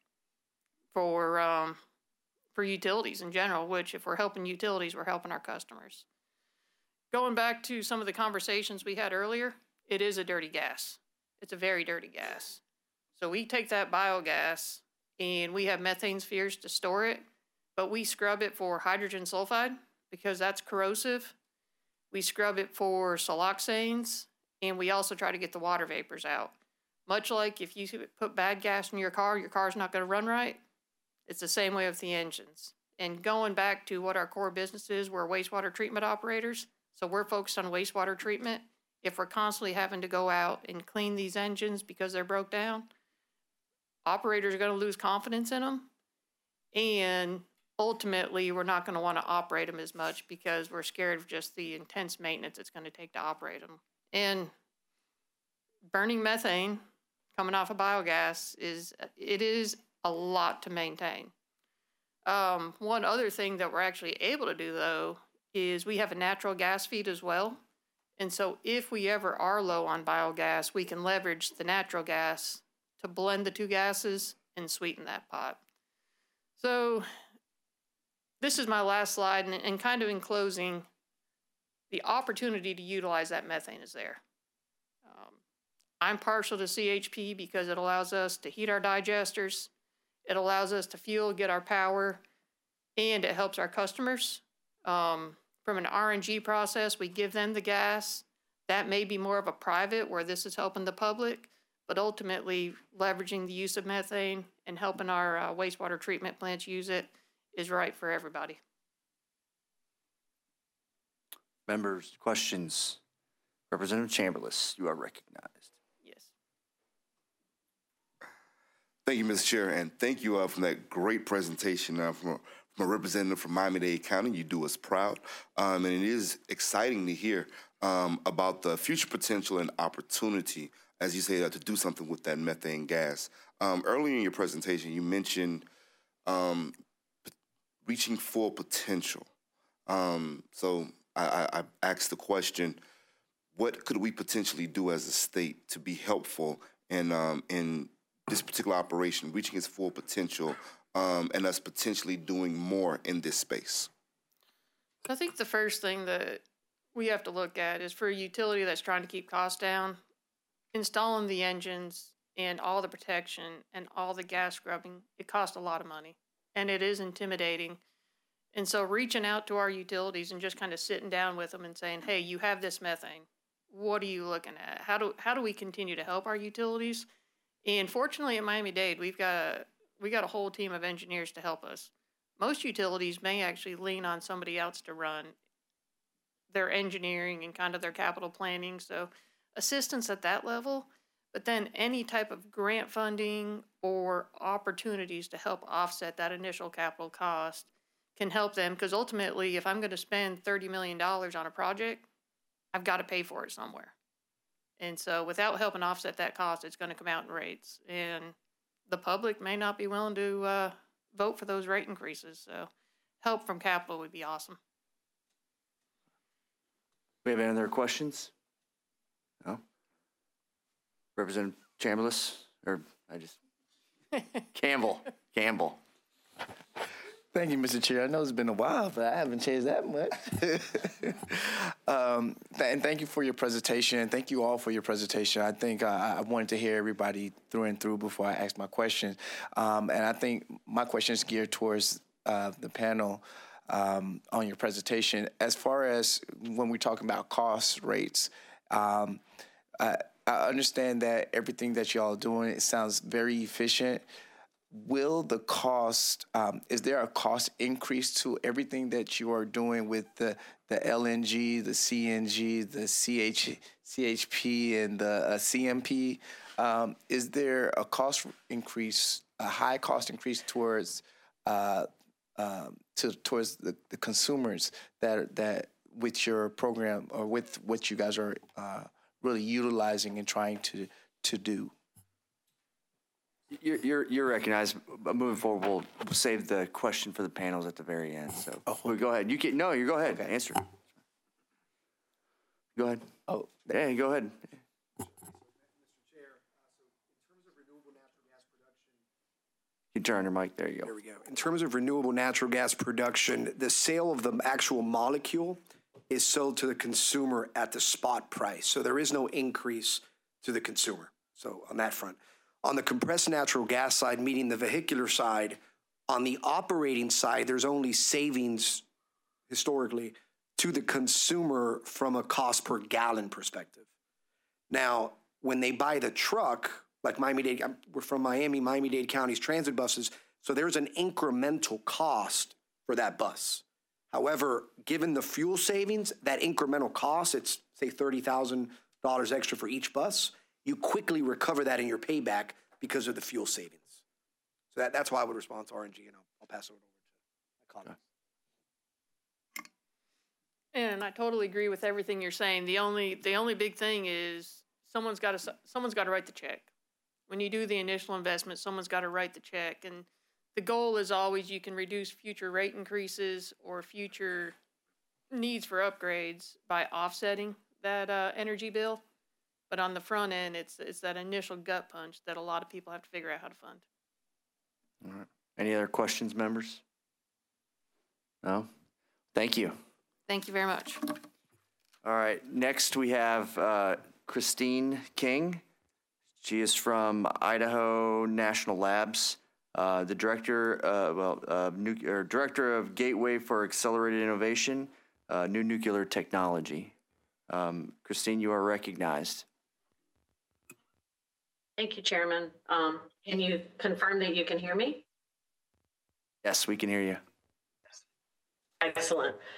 for um, for utilities in general, which if we're helping utilities, we're helping our customers. Going back to some of the conversations we had earlier, it is a dirty gas. It's a very dirty gas. So we take that biogas and we have methane spheres to store it, but we scrub it for hydrogen sulfide because that's corrosive. We scrub it for siloxanes, and we also try to get the water vapors out. Much like if you put bad gas in your car, your car's not going to run right. It's the same way with the engines. And going back to what our core business is, we're wastewater treatment operators. So we're focused on wastewater treatment. If we're constantly having to go out and clean these engines because they're broke down, operators are going to lose confidence in them. And ultimately, we're not going to want to operate them as much because we're scared of just the intense maintenance it's going to take to operate them. And burning methane coming off of biogas is, it is a lot to maintain. Um, one other thing that we're actually able to do, though, is we have a natural gas feed as well. And so if we ever are low on biogas, we can leverage the natural gas to blend the two gases and sweeten that pot. So this is my last slide, and, and kind of in closing, the opportunity to utilize that methane is there. Um, I'm partial to C H P because it allows us to heat our digesters, it allows us to fuel, get our power, and it helps our customers. Um, from an R N G process, we give them the gas. That may be more of a private where this is helping the public, but ultimately leveraging the use of methane and helping our uh, wastewater treatment plants use it is right for everybody. Members, questions? Representative Chamberlain, you are recognized. Yes. Thank you, Mister Chair, and thank you uh, for that great presentation uh, from, a, from a representative from Miami-Dade County. You do us proud, um, and it is exciting to hear um, about the future potential and opportunity, as you say, uh, to do something with that methane gas. Um, earlier in your presentation, you mentioned um, p- reaching full potential. Um, so I, I, I asked the question, what could we potentially do as a state to be helpful in, um, in this particular operation, reaching its full potential, um, and us potentially doing more in this space? I think the first thing that we have to look at is for a utility that's trying to keep costs down, installing the engines and all the protection and all the gas scrubbing, it costs a lot of money, and it is intimidating. And so reaching out to our utilities and just kind of sitting down with them and saying, hey, you have this methane. What are you looking at? How do how do we continue to help our utilities? And fortunately at Miami-Dade, we've got a, we got a whole team of engineers to help us. Most utilities may actually lean on somebody else to run their engineering and kind of their capital planning. So assistance at that level, but then any type of grant funding or opportunities to help offset that initial capital cost can help them, because ultimately, if I'm going to spend thirty million dollars on a project, I've got to pay for it somewhere. And so without helping offset that cost, it's going to come out in rates. And the public may not be willing to uh, vote for those rate increases. So help from capital would be awesome. We have any other questions? No? Representative Chamberlain, or I just, Campbell, Campbell. Thank you, Mister Chair. I know it's been a while, but I haven't changed that much. um, th- and thank you for your presentation, and thank you all for your presentation. I think uh, I wanted to hear everybody through and through before I ask my question. Um, and I think my question is geared towards uh, the panel um, on your presentation. As far as when we talk about cost rates, um, I, I understand that everything that y'all are doing, it sounds very efficient. Will the cost, um, is there a cost increase to everything that you are doing with the, the L N G, the C N G, the C H, C H P, and the uh, C M P? Um, is there a cost increase, a high cost increase towards uh, um, to, towards the, the consumers that that with your program or with what you guys are uh, really utilizing and trying to to do? You're, you're, you're recognized. Moving forward, we'll save the question for the panels at the very end. So oh. well, go ahead. You can no. You go ahead. Okay. Answer. Go ahead. Oh, yeah. Go ahead. You turn your mic. There you go. There we go. In terms of renewable natural gas production, the sale of the actual molecule is sold to the consumer at the spot price. So there is no increase to the consumer. So on that front. On the compressed natural gas side, meaning the vehicular side, on the operating side, there's only savings historically to the consumer from a cost per gallon perspective. Now, when they buy the truck, like Miami-Dade, we're from Miami, Miami-Dade County's transit buses, so there's an incremental cost for that bus. However, given the fuel savings, that incremental cost, it's say thirty thousand dollars extra for each bus, you quickly recover that in your payback because of the fuel savings. So that, that's why I would respond to R N G, and I'll, I'll pass it over to my colleagues. And I totally agree with everything you're saying. The only the only big thing is someone's got to someone's got to write the check. When you do the initial investment, someone's got to write the check, and the goal is always you can reduce future rate increases or future needs for upgrades by offsetting that uh, energy bill. But on the front end, it's it's that initial gut punch that a lot of people have to figure out how to fund. All right. Any other questions, members? No? Thank you. Thank you very much. All right. Next, we have uh, Christine King. She is from Idaho National Labs, uh, the director, uh, well, uh, nu- or director of Gateway for Accelerated Innovation, uh, New Nuclear Technology. Um, Christine, you are recognized. Thank you, Chairman. Um, can you confirm that you can hear me? Yes, we can hear you. Excellent.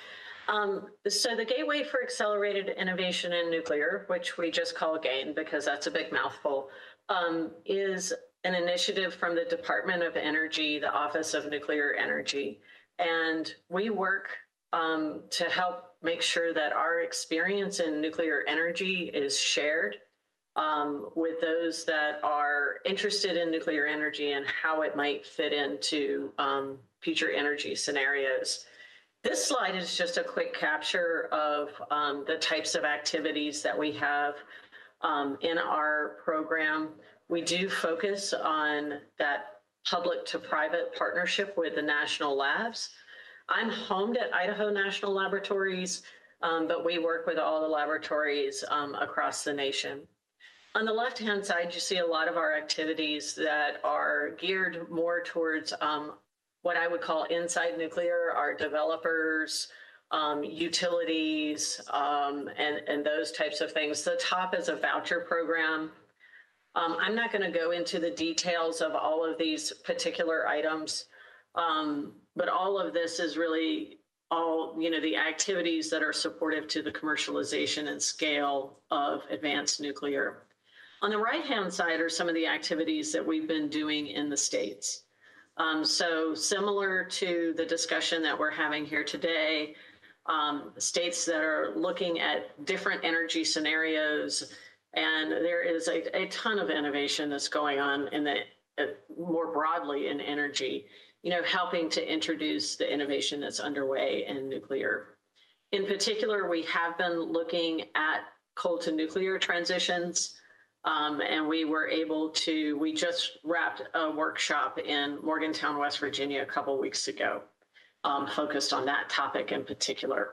Um, so the Gateway for Accelerated Innovation in Nuclear, which we just call GAIN because that's a big mouthful, um, is an initiative from the Department of Energy, the Office of Nuclear Energy. And we work um, to help make sure that our experience in nuclear energy is shared um, with those that are interested in nuclear energy and how it might fit into um, future energy scenarios. This slide is just a quick capture of um, the types of activities that we have um, in our program. We do focus on that public to private partnership with the national labs. I'm homed at Idaho National Laboratories, um, but we work with all the laboratories um, across the nation. On the left-hand side, you see a lot of our activities that are geared more towards um, what I would call inside nuclear, our developers, um, utilities, um, and, and those types of things. The top is a voucher program. Um, I'm not going to go into the details of all of these particular items, um, but all of this is really all, you know, the activities that are supportive to the commercialization and scale of advanced nuclear. On the right-hand side are some of the activities that we've been doing in the states. Um, so similar to the discussion that we're having here today, um, states that are looking at different energy scenarios, and there is a, a ton of innovation that's going on in the uh, more broadly in energy, you know, helping to introduce the innovation that's underway in nuclear. In particular, we have been looking at coal to nuclear transitions. Um, and we were able to, we just wrapped a workshop in Morgantown, West Virginia a couple weeks ago, um, focused on that topic in particular.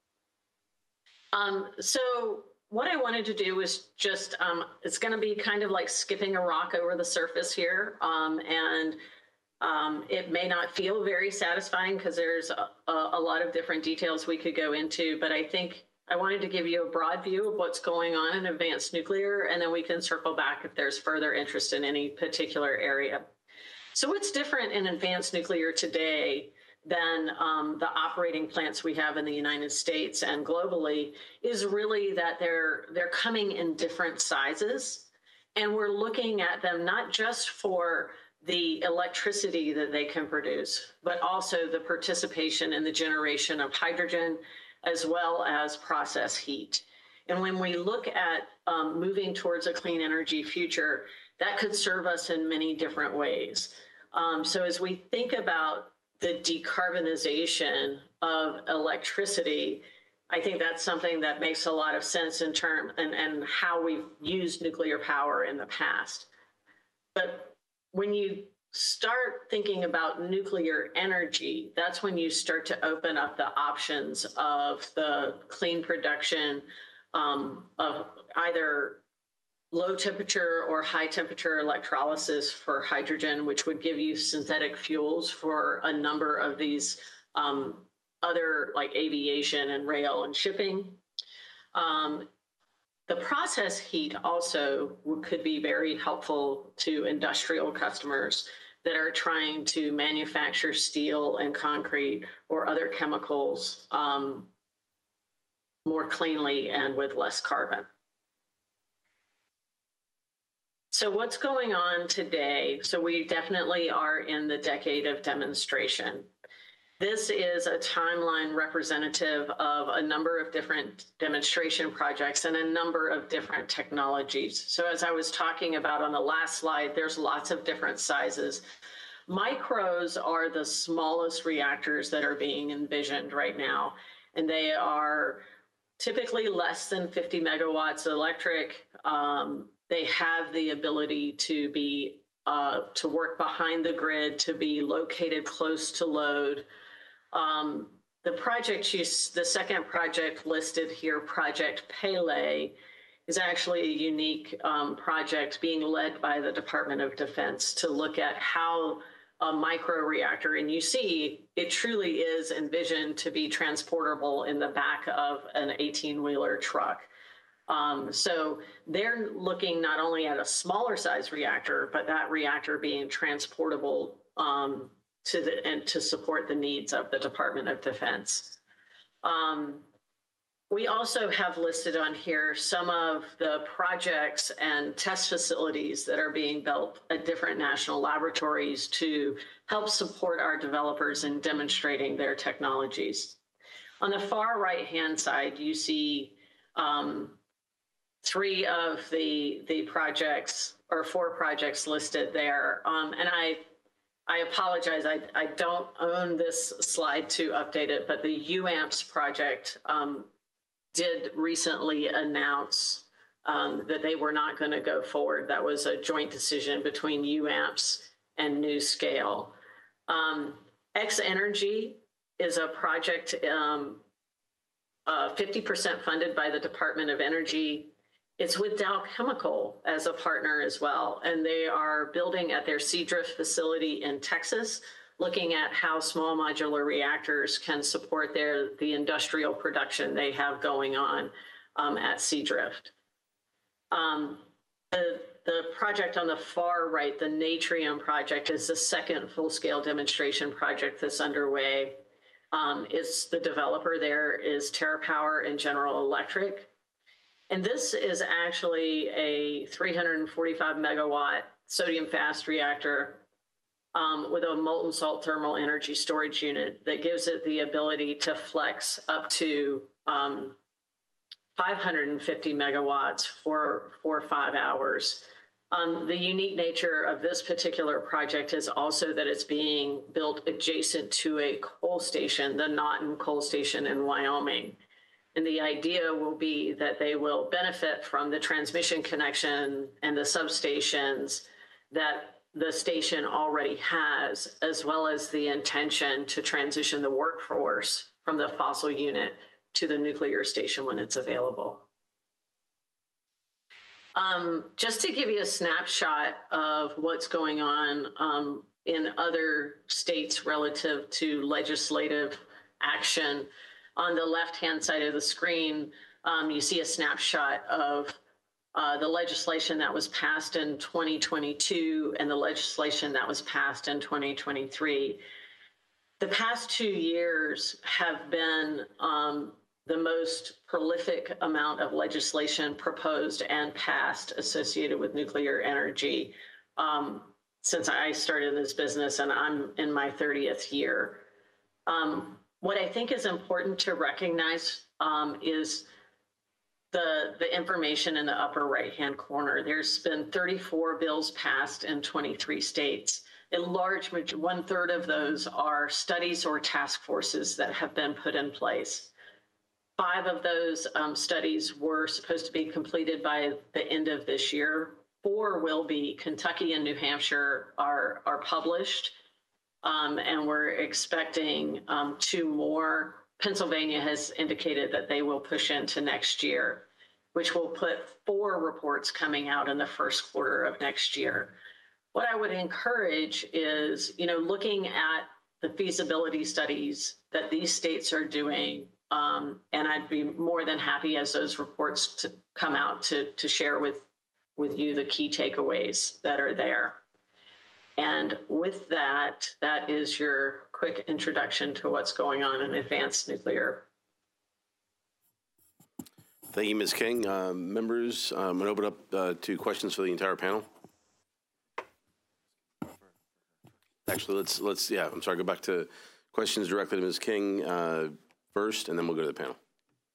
Um, so what I wanted to do was just, um, it's gonna be kind of like skipping a rock over the surface here. Um, and um, it may not feel very satisfying because there's a, a lot of different details we could go into, but I think I wanted to give you a broad view of what's going on in advanced nuclear, and then we can circle back if there's further interest in any particular area. So what's different in advanced nuclear today than um, the operating plants we have in the United States and globally is really that they're, they're coming in different sizes, and we're looking at them not just for the electricity that they can produce, but also the participation in the generation of hydrogen, as well as process heat. And when we look at um, moving towards a clean energy future, that could serve us in many different ways. Um, so as we think about the decarbonization of electricity, I think that's something that makes a lot of sense in terms and, and how we've used nuclear power in the past. But when you start thinking about nuclear energy, that's when you start to open up the options of the clean production um, of either low temperature or high temperature electrolysis for hydrogen, which would give you synthetic fuels for a number of these um, other like aviation and rail and shipping. Um, The process heat also could be very helpful to industrial customers that are trying to manufacture steel and concrete or other chemicals um, more cleanly and with less carbon. So what's going on today? So we definitely are in the decade of demonstration. This is a timeline representative of a number of different demonstration projects and a number of different technologies. So as I was talking about on the last slide, there's lots of different sizes. Micros are the smallest reactors that are being envisioned right now, and they are typically less than fifty megawatts electric. Um, they have the ability to be uh, to work behind the grid, to be located close to load. Um, the project, you, the second project listed here, Project Pele, is actually a unique um, project being led by the Department of Defense to look at how a microreactor, and you see it truly is envisioned to be transportable in the back of an eighteen-wheeler truck. Um, so they're looking not only at a smaller size reactor, but that reactor being transportable um, to the and to support the needs of the Department of Defense. Um, we also have listed on here some of the projects and test facilities that are being built at different national laboratories to help support our developers in demonstrating their technologies. On the far right-hand side, you see um, three of the, the projects, or four projects listed there. Um, and I, I apologize, I, I don't own this slide to update it, but the U A M P S project um, did recently announce um, that they were not going to go forward. That was a joint decision between U A M P S and NuScale. Um, X Energy is a project um, uh, fifty percent funded by the Department of Energy. It's with Dow Chemical as a partner as well, and they are building at their Seadrift facility in Texas, looking at how small modular reactors can support their the industrial production they have going on um, at Seadrift. Um, the, the project on the far right, the Natrium project, is the second full-scale demonstration project that's underway. Um, it's the developer there is TerraPower and General Electric. And this is actually a three hundred forty-five megawatt sodium fast reactor um, with a molten salt thermal energy storage unit that gives it the ability to flex up to um, five hundred fifty megawatts for, for five hours. Um, the unique nature of this particular project is also that it's being built adjacent to a coal station, the Naughton Coal Station in Wyoming. And the idea will be that they will benefit from the transmission connection and the substations that the station already has, as well as the intention to transition the workforce from the fossil unit to the nuclear station when it's available. Um, just to give you a snapshot of what's going on um, in other states relative to legislative action, on the left-hand side of the screen, um, you see a snapshot of uh, the legislation that was passed in twenty twenty-two and the legislation that was passed in twenty twenty-three. The past two years have been um, the most prolific amount of legislation proposed and passed associated with nuclear energy um, since I started this business, and I'm in my thirtieth year. Um, What I think is important to recognize um, is the, the information in the upper right-hand corner. There's been thirty-four bills passed in twenty-three states. A large, one-third of those are studies or task forces that have been put in place. Five of those um, studies were supposed to be completed by the end of this year. Four will be. Kentucky and New Hampshire are, are published. Um, and we're expecting um, two more. Pennsylvania has indicated that they will push into next year, which will put four reports coming out in the first quarter of next year. What I would encourage is, you know, looking at the feasibility studies that these states are doing, um, and I'd be more than happy as those reports to come out to, to share with, with you the key takeaways that are there. And with that, that is your quick introduction to what's going on in advanced nuclear. Thank you, Miz King. Uh, members, I'm going to open up uh, to questions for the entire panel. Actually, let's, let's yeah, I'm sorry, go back to questions directly to Miz King uh, first, and then we'll go to the panel.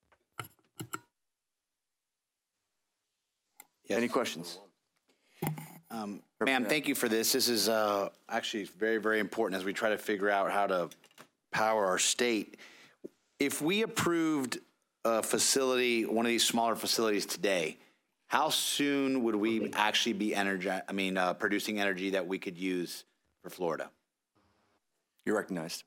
Yes. Any questions? Um, ma'am, thank you for this. This is uh, actually very, very important as we try to figure out how to power our state. If we approved a facility, one of these smaller facilities today, how soon would we actually be energy, I mean, uh, producing energy that we could use for Florida? You're recognized.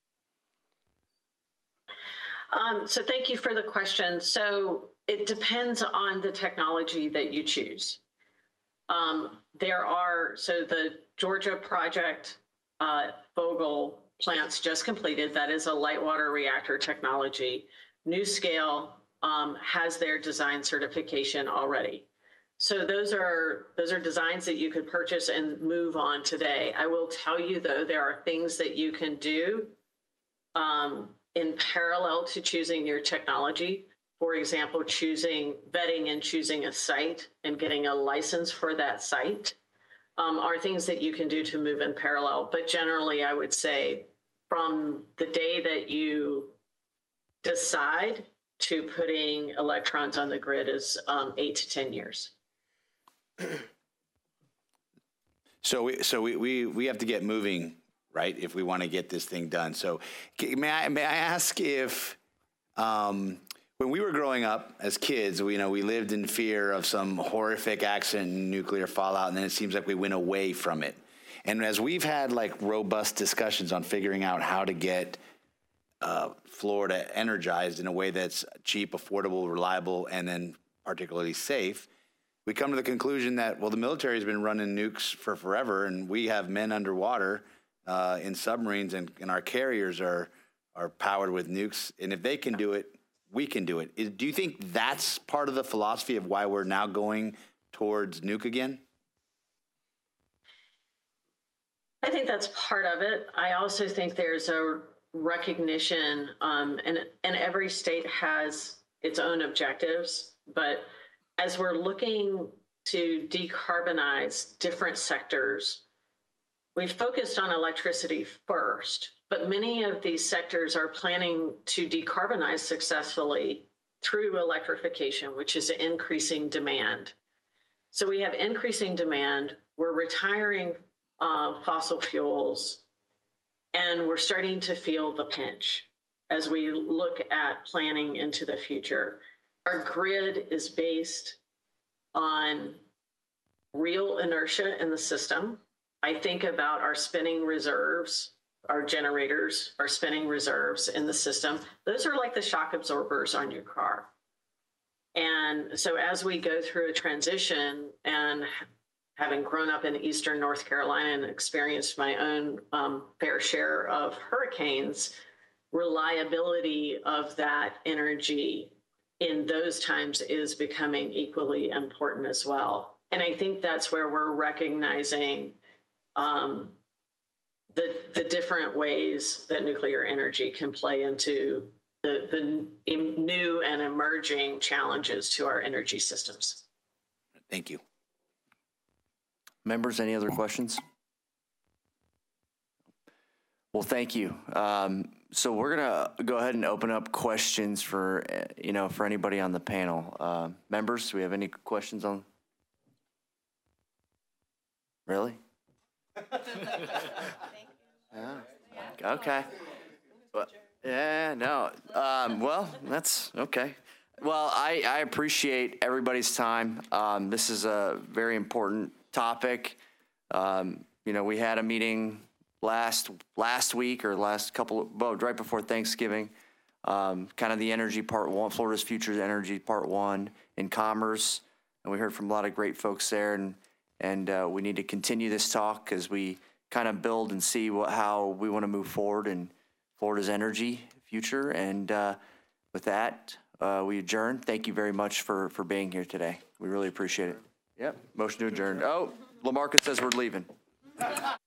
Um, so thank you for the question. So it depends on the technology that you choose. Um, there are, so the Georgia project, uh, Vogtle plants just completed. That is a light water reactor technology. NuScale um, has their design certification already. So those are those are designs that you could purchase and move on today. I will tell you though, there are things that you can do um, in parallel to choosing your technology, for example, choosing, vetting and choosing a site and getting a license for that site, um, are things that you can do to move in parallel. But generally, I would say from the day that you decide to putting electrons on the grid is um, eight to ten years. So we, so we, we, we have to get moving, right, if we want to get this thing done. So may I, may I ask if, um, when we were growing up as kids, we, you know, we lived in fear of some horrific accident and nuclear fallout, and then it seems like we went away from it. And as we've had like robust discussions on figuring out how to get uh, Florida energized in a way that's cheap, affordable, reliable, and then particularly safe, we come to the conclusion that, well, the military has been running nukes for forever, and we have men underwater uh, in submarines, and, and our carriers are are powered with nukes. And if they can do it, we can do it. Is, do you think that's part of the philosophy of why we're now going towards nuke again? I think that's part of it. I also think there's a recognition, um, and, and every state has its own objectives, but as we're looking to decarbonize different sectors, we've focused on electricity first, but many of these sectors are planning to decarbonize successfully through electrification, which is increasing demand. So we have increasing demand, we're retiring uh, fossil fuels, and we're starting to feel the pinch as we look at planning into the future. Our grid is based on real inertia in the system. I think about our spinning reserves, our generators, our spinning reserves in the system. Those are like the shock absorbers on your car. And so as we go through a transition, and having grown up in Eastern North Carolina and experienced my own um, fair share of hurricanes, reliability of that energy in those times is becoming equally important as well. And I think that's where we're recognizing um, the, the different ways that nuclear energy can play into the, the new and emerging challenges to our energy systems. Thank you. Members, any other questions? Well, thank you. Um, so we're gonna go ahead and open up questions for, uh, you know, for anybody on the panel. Uh, members, do we have any questions on? Really? Yeah. Okay. Well, yeah, no. Um, well, that's okay. Well, I, I appreciate everybody's time. Um, this is a very important topic. Um, you know, we had a meeting last last week or last couple, well, right before Thanksgiving, um, kind of the energy part one, Florida's Future Energy part one in Commerce, and we heard from a lot of great folks there, and and uh, we need to continue this talk as we kind of build and see what, how we want to move forward in Florida's energy future. And uh, with that, uh, we adjourn. Thank you very much for for being here today. We really appreciate it. Yep. Motion to adjourn. Oh, LaMarcus says we're leaving.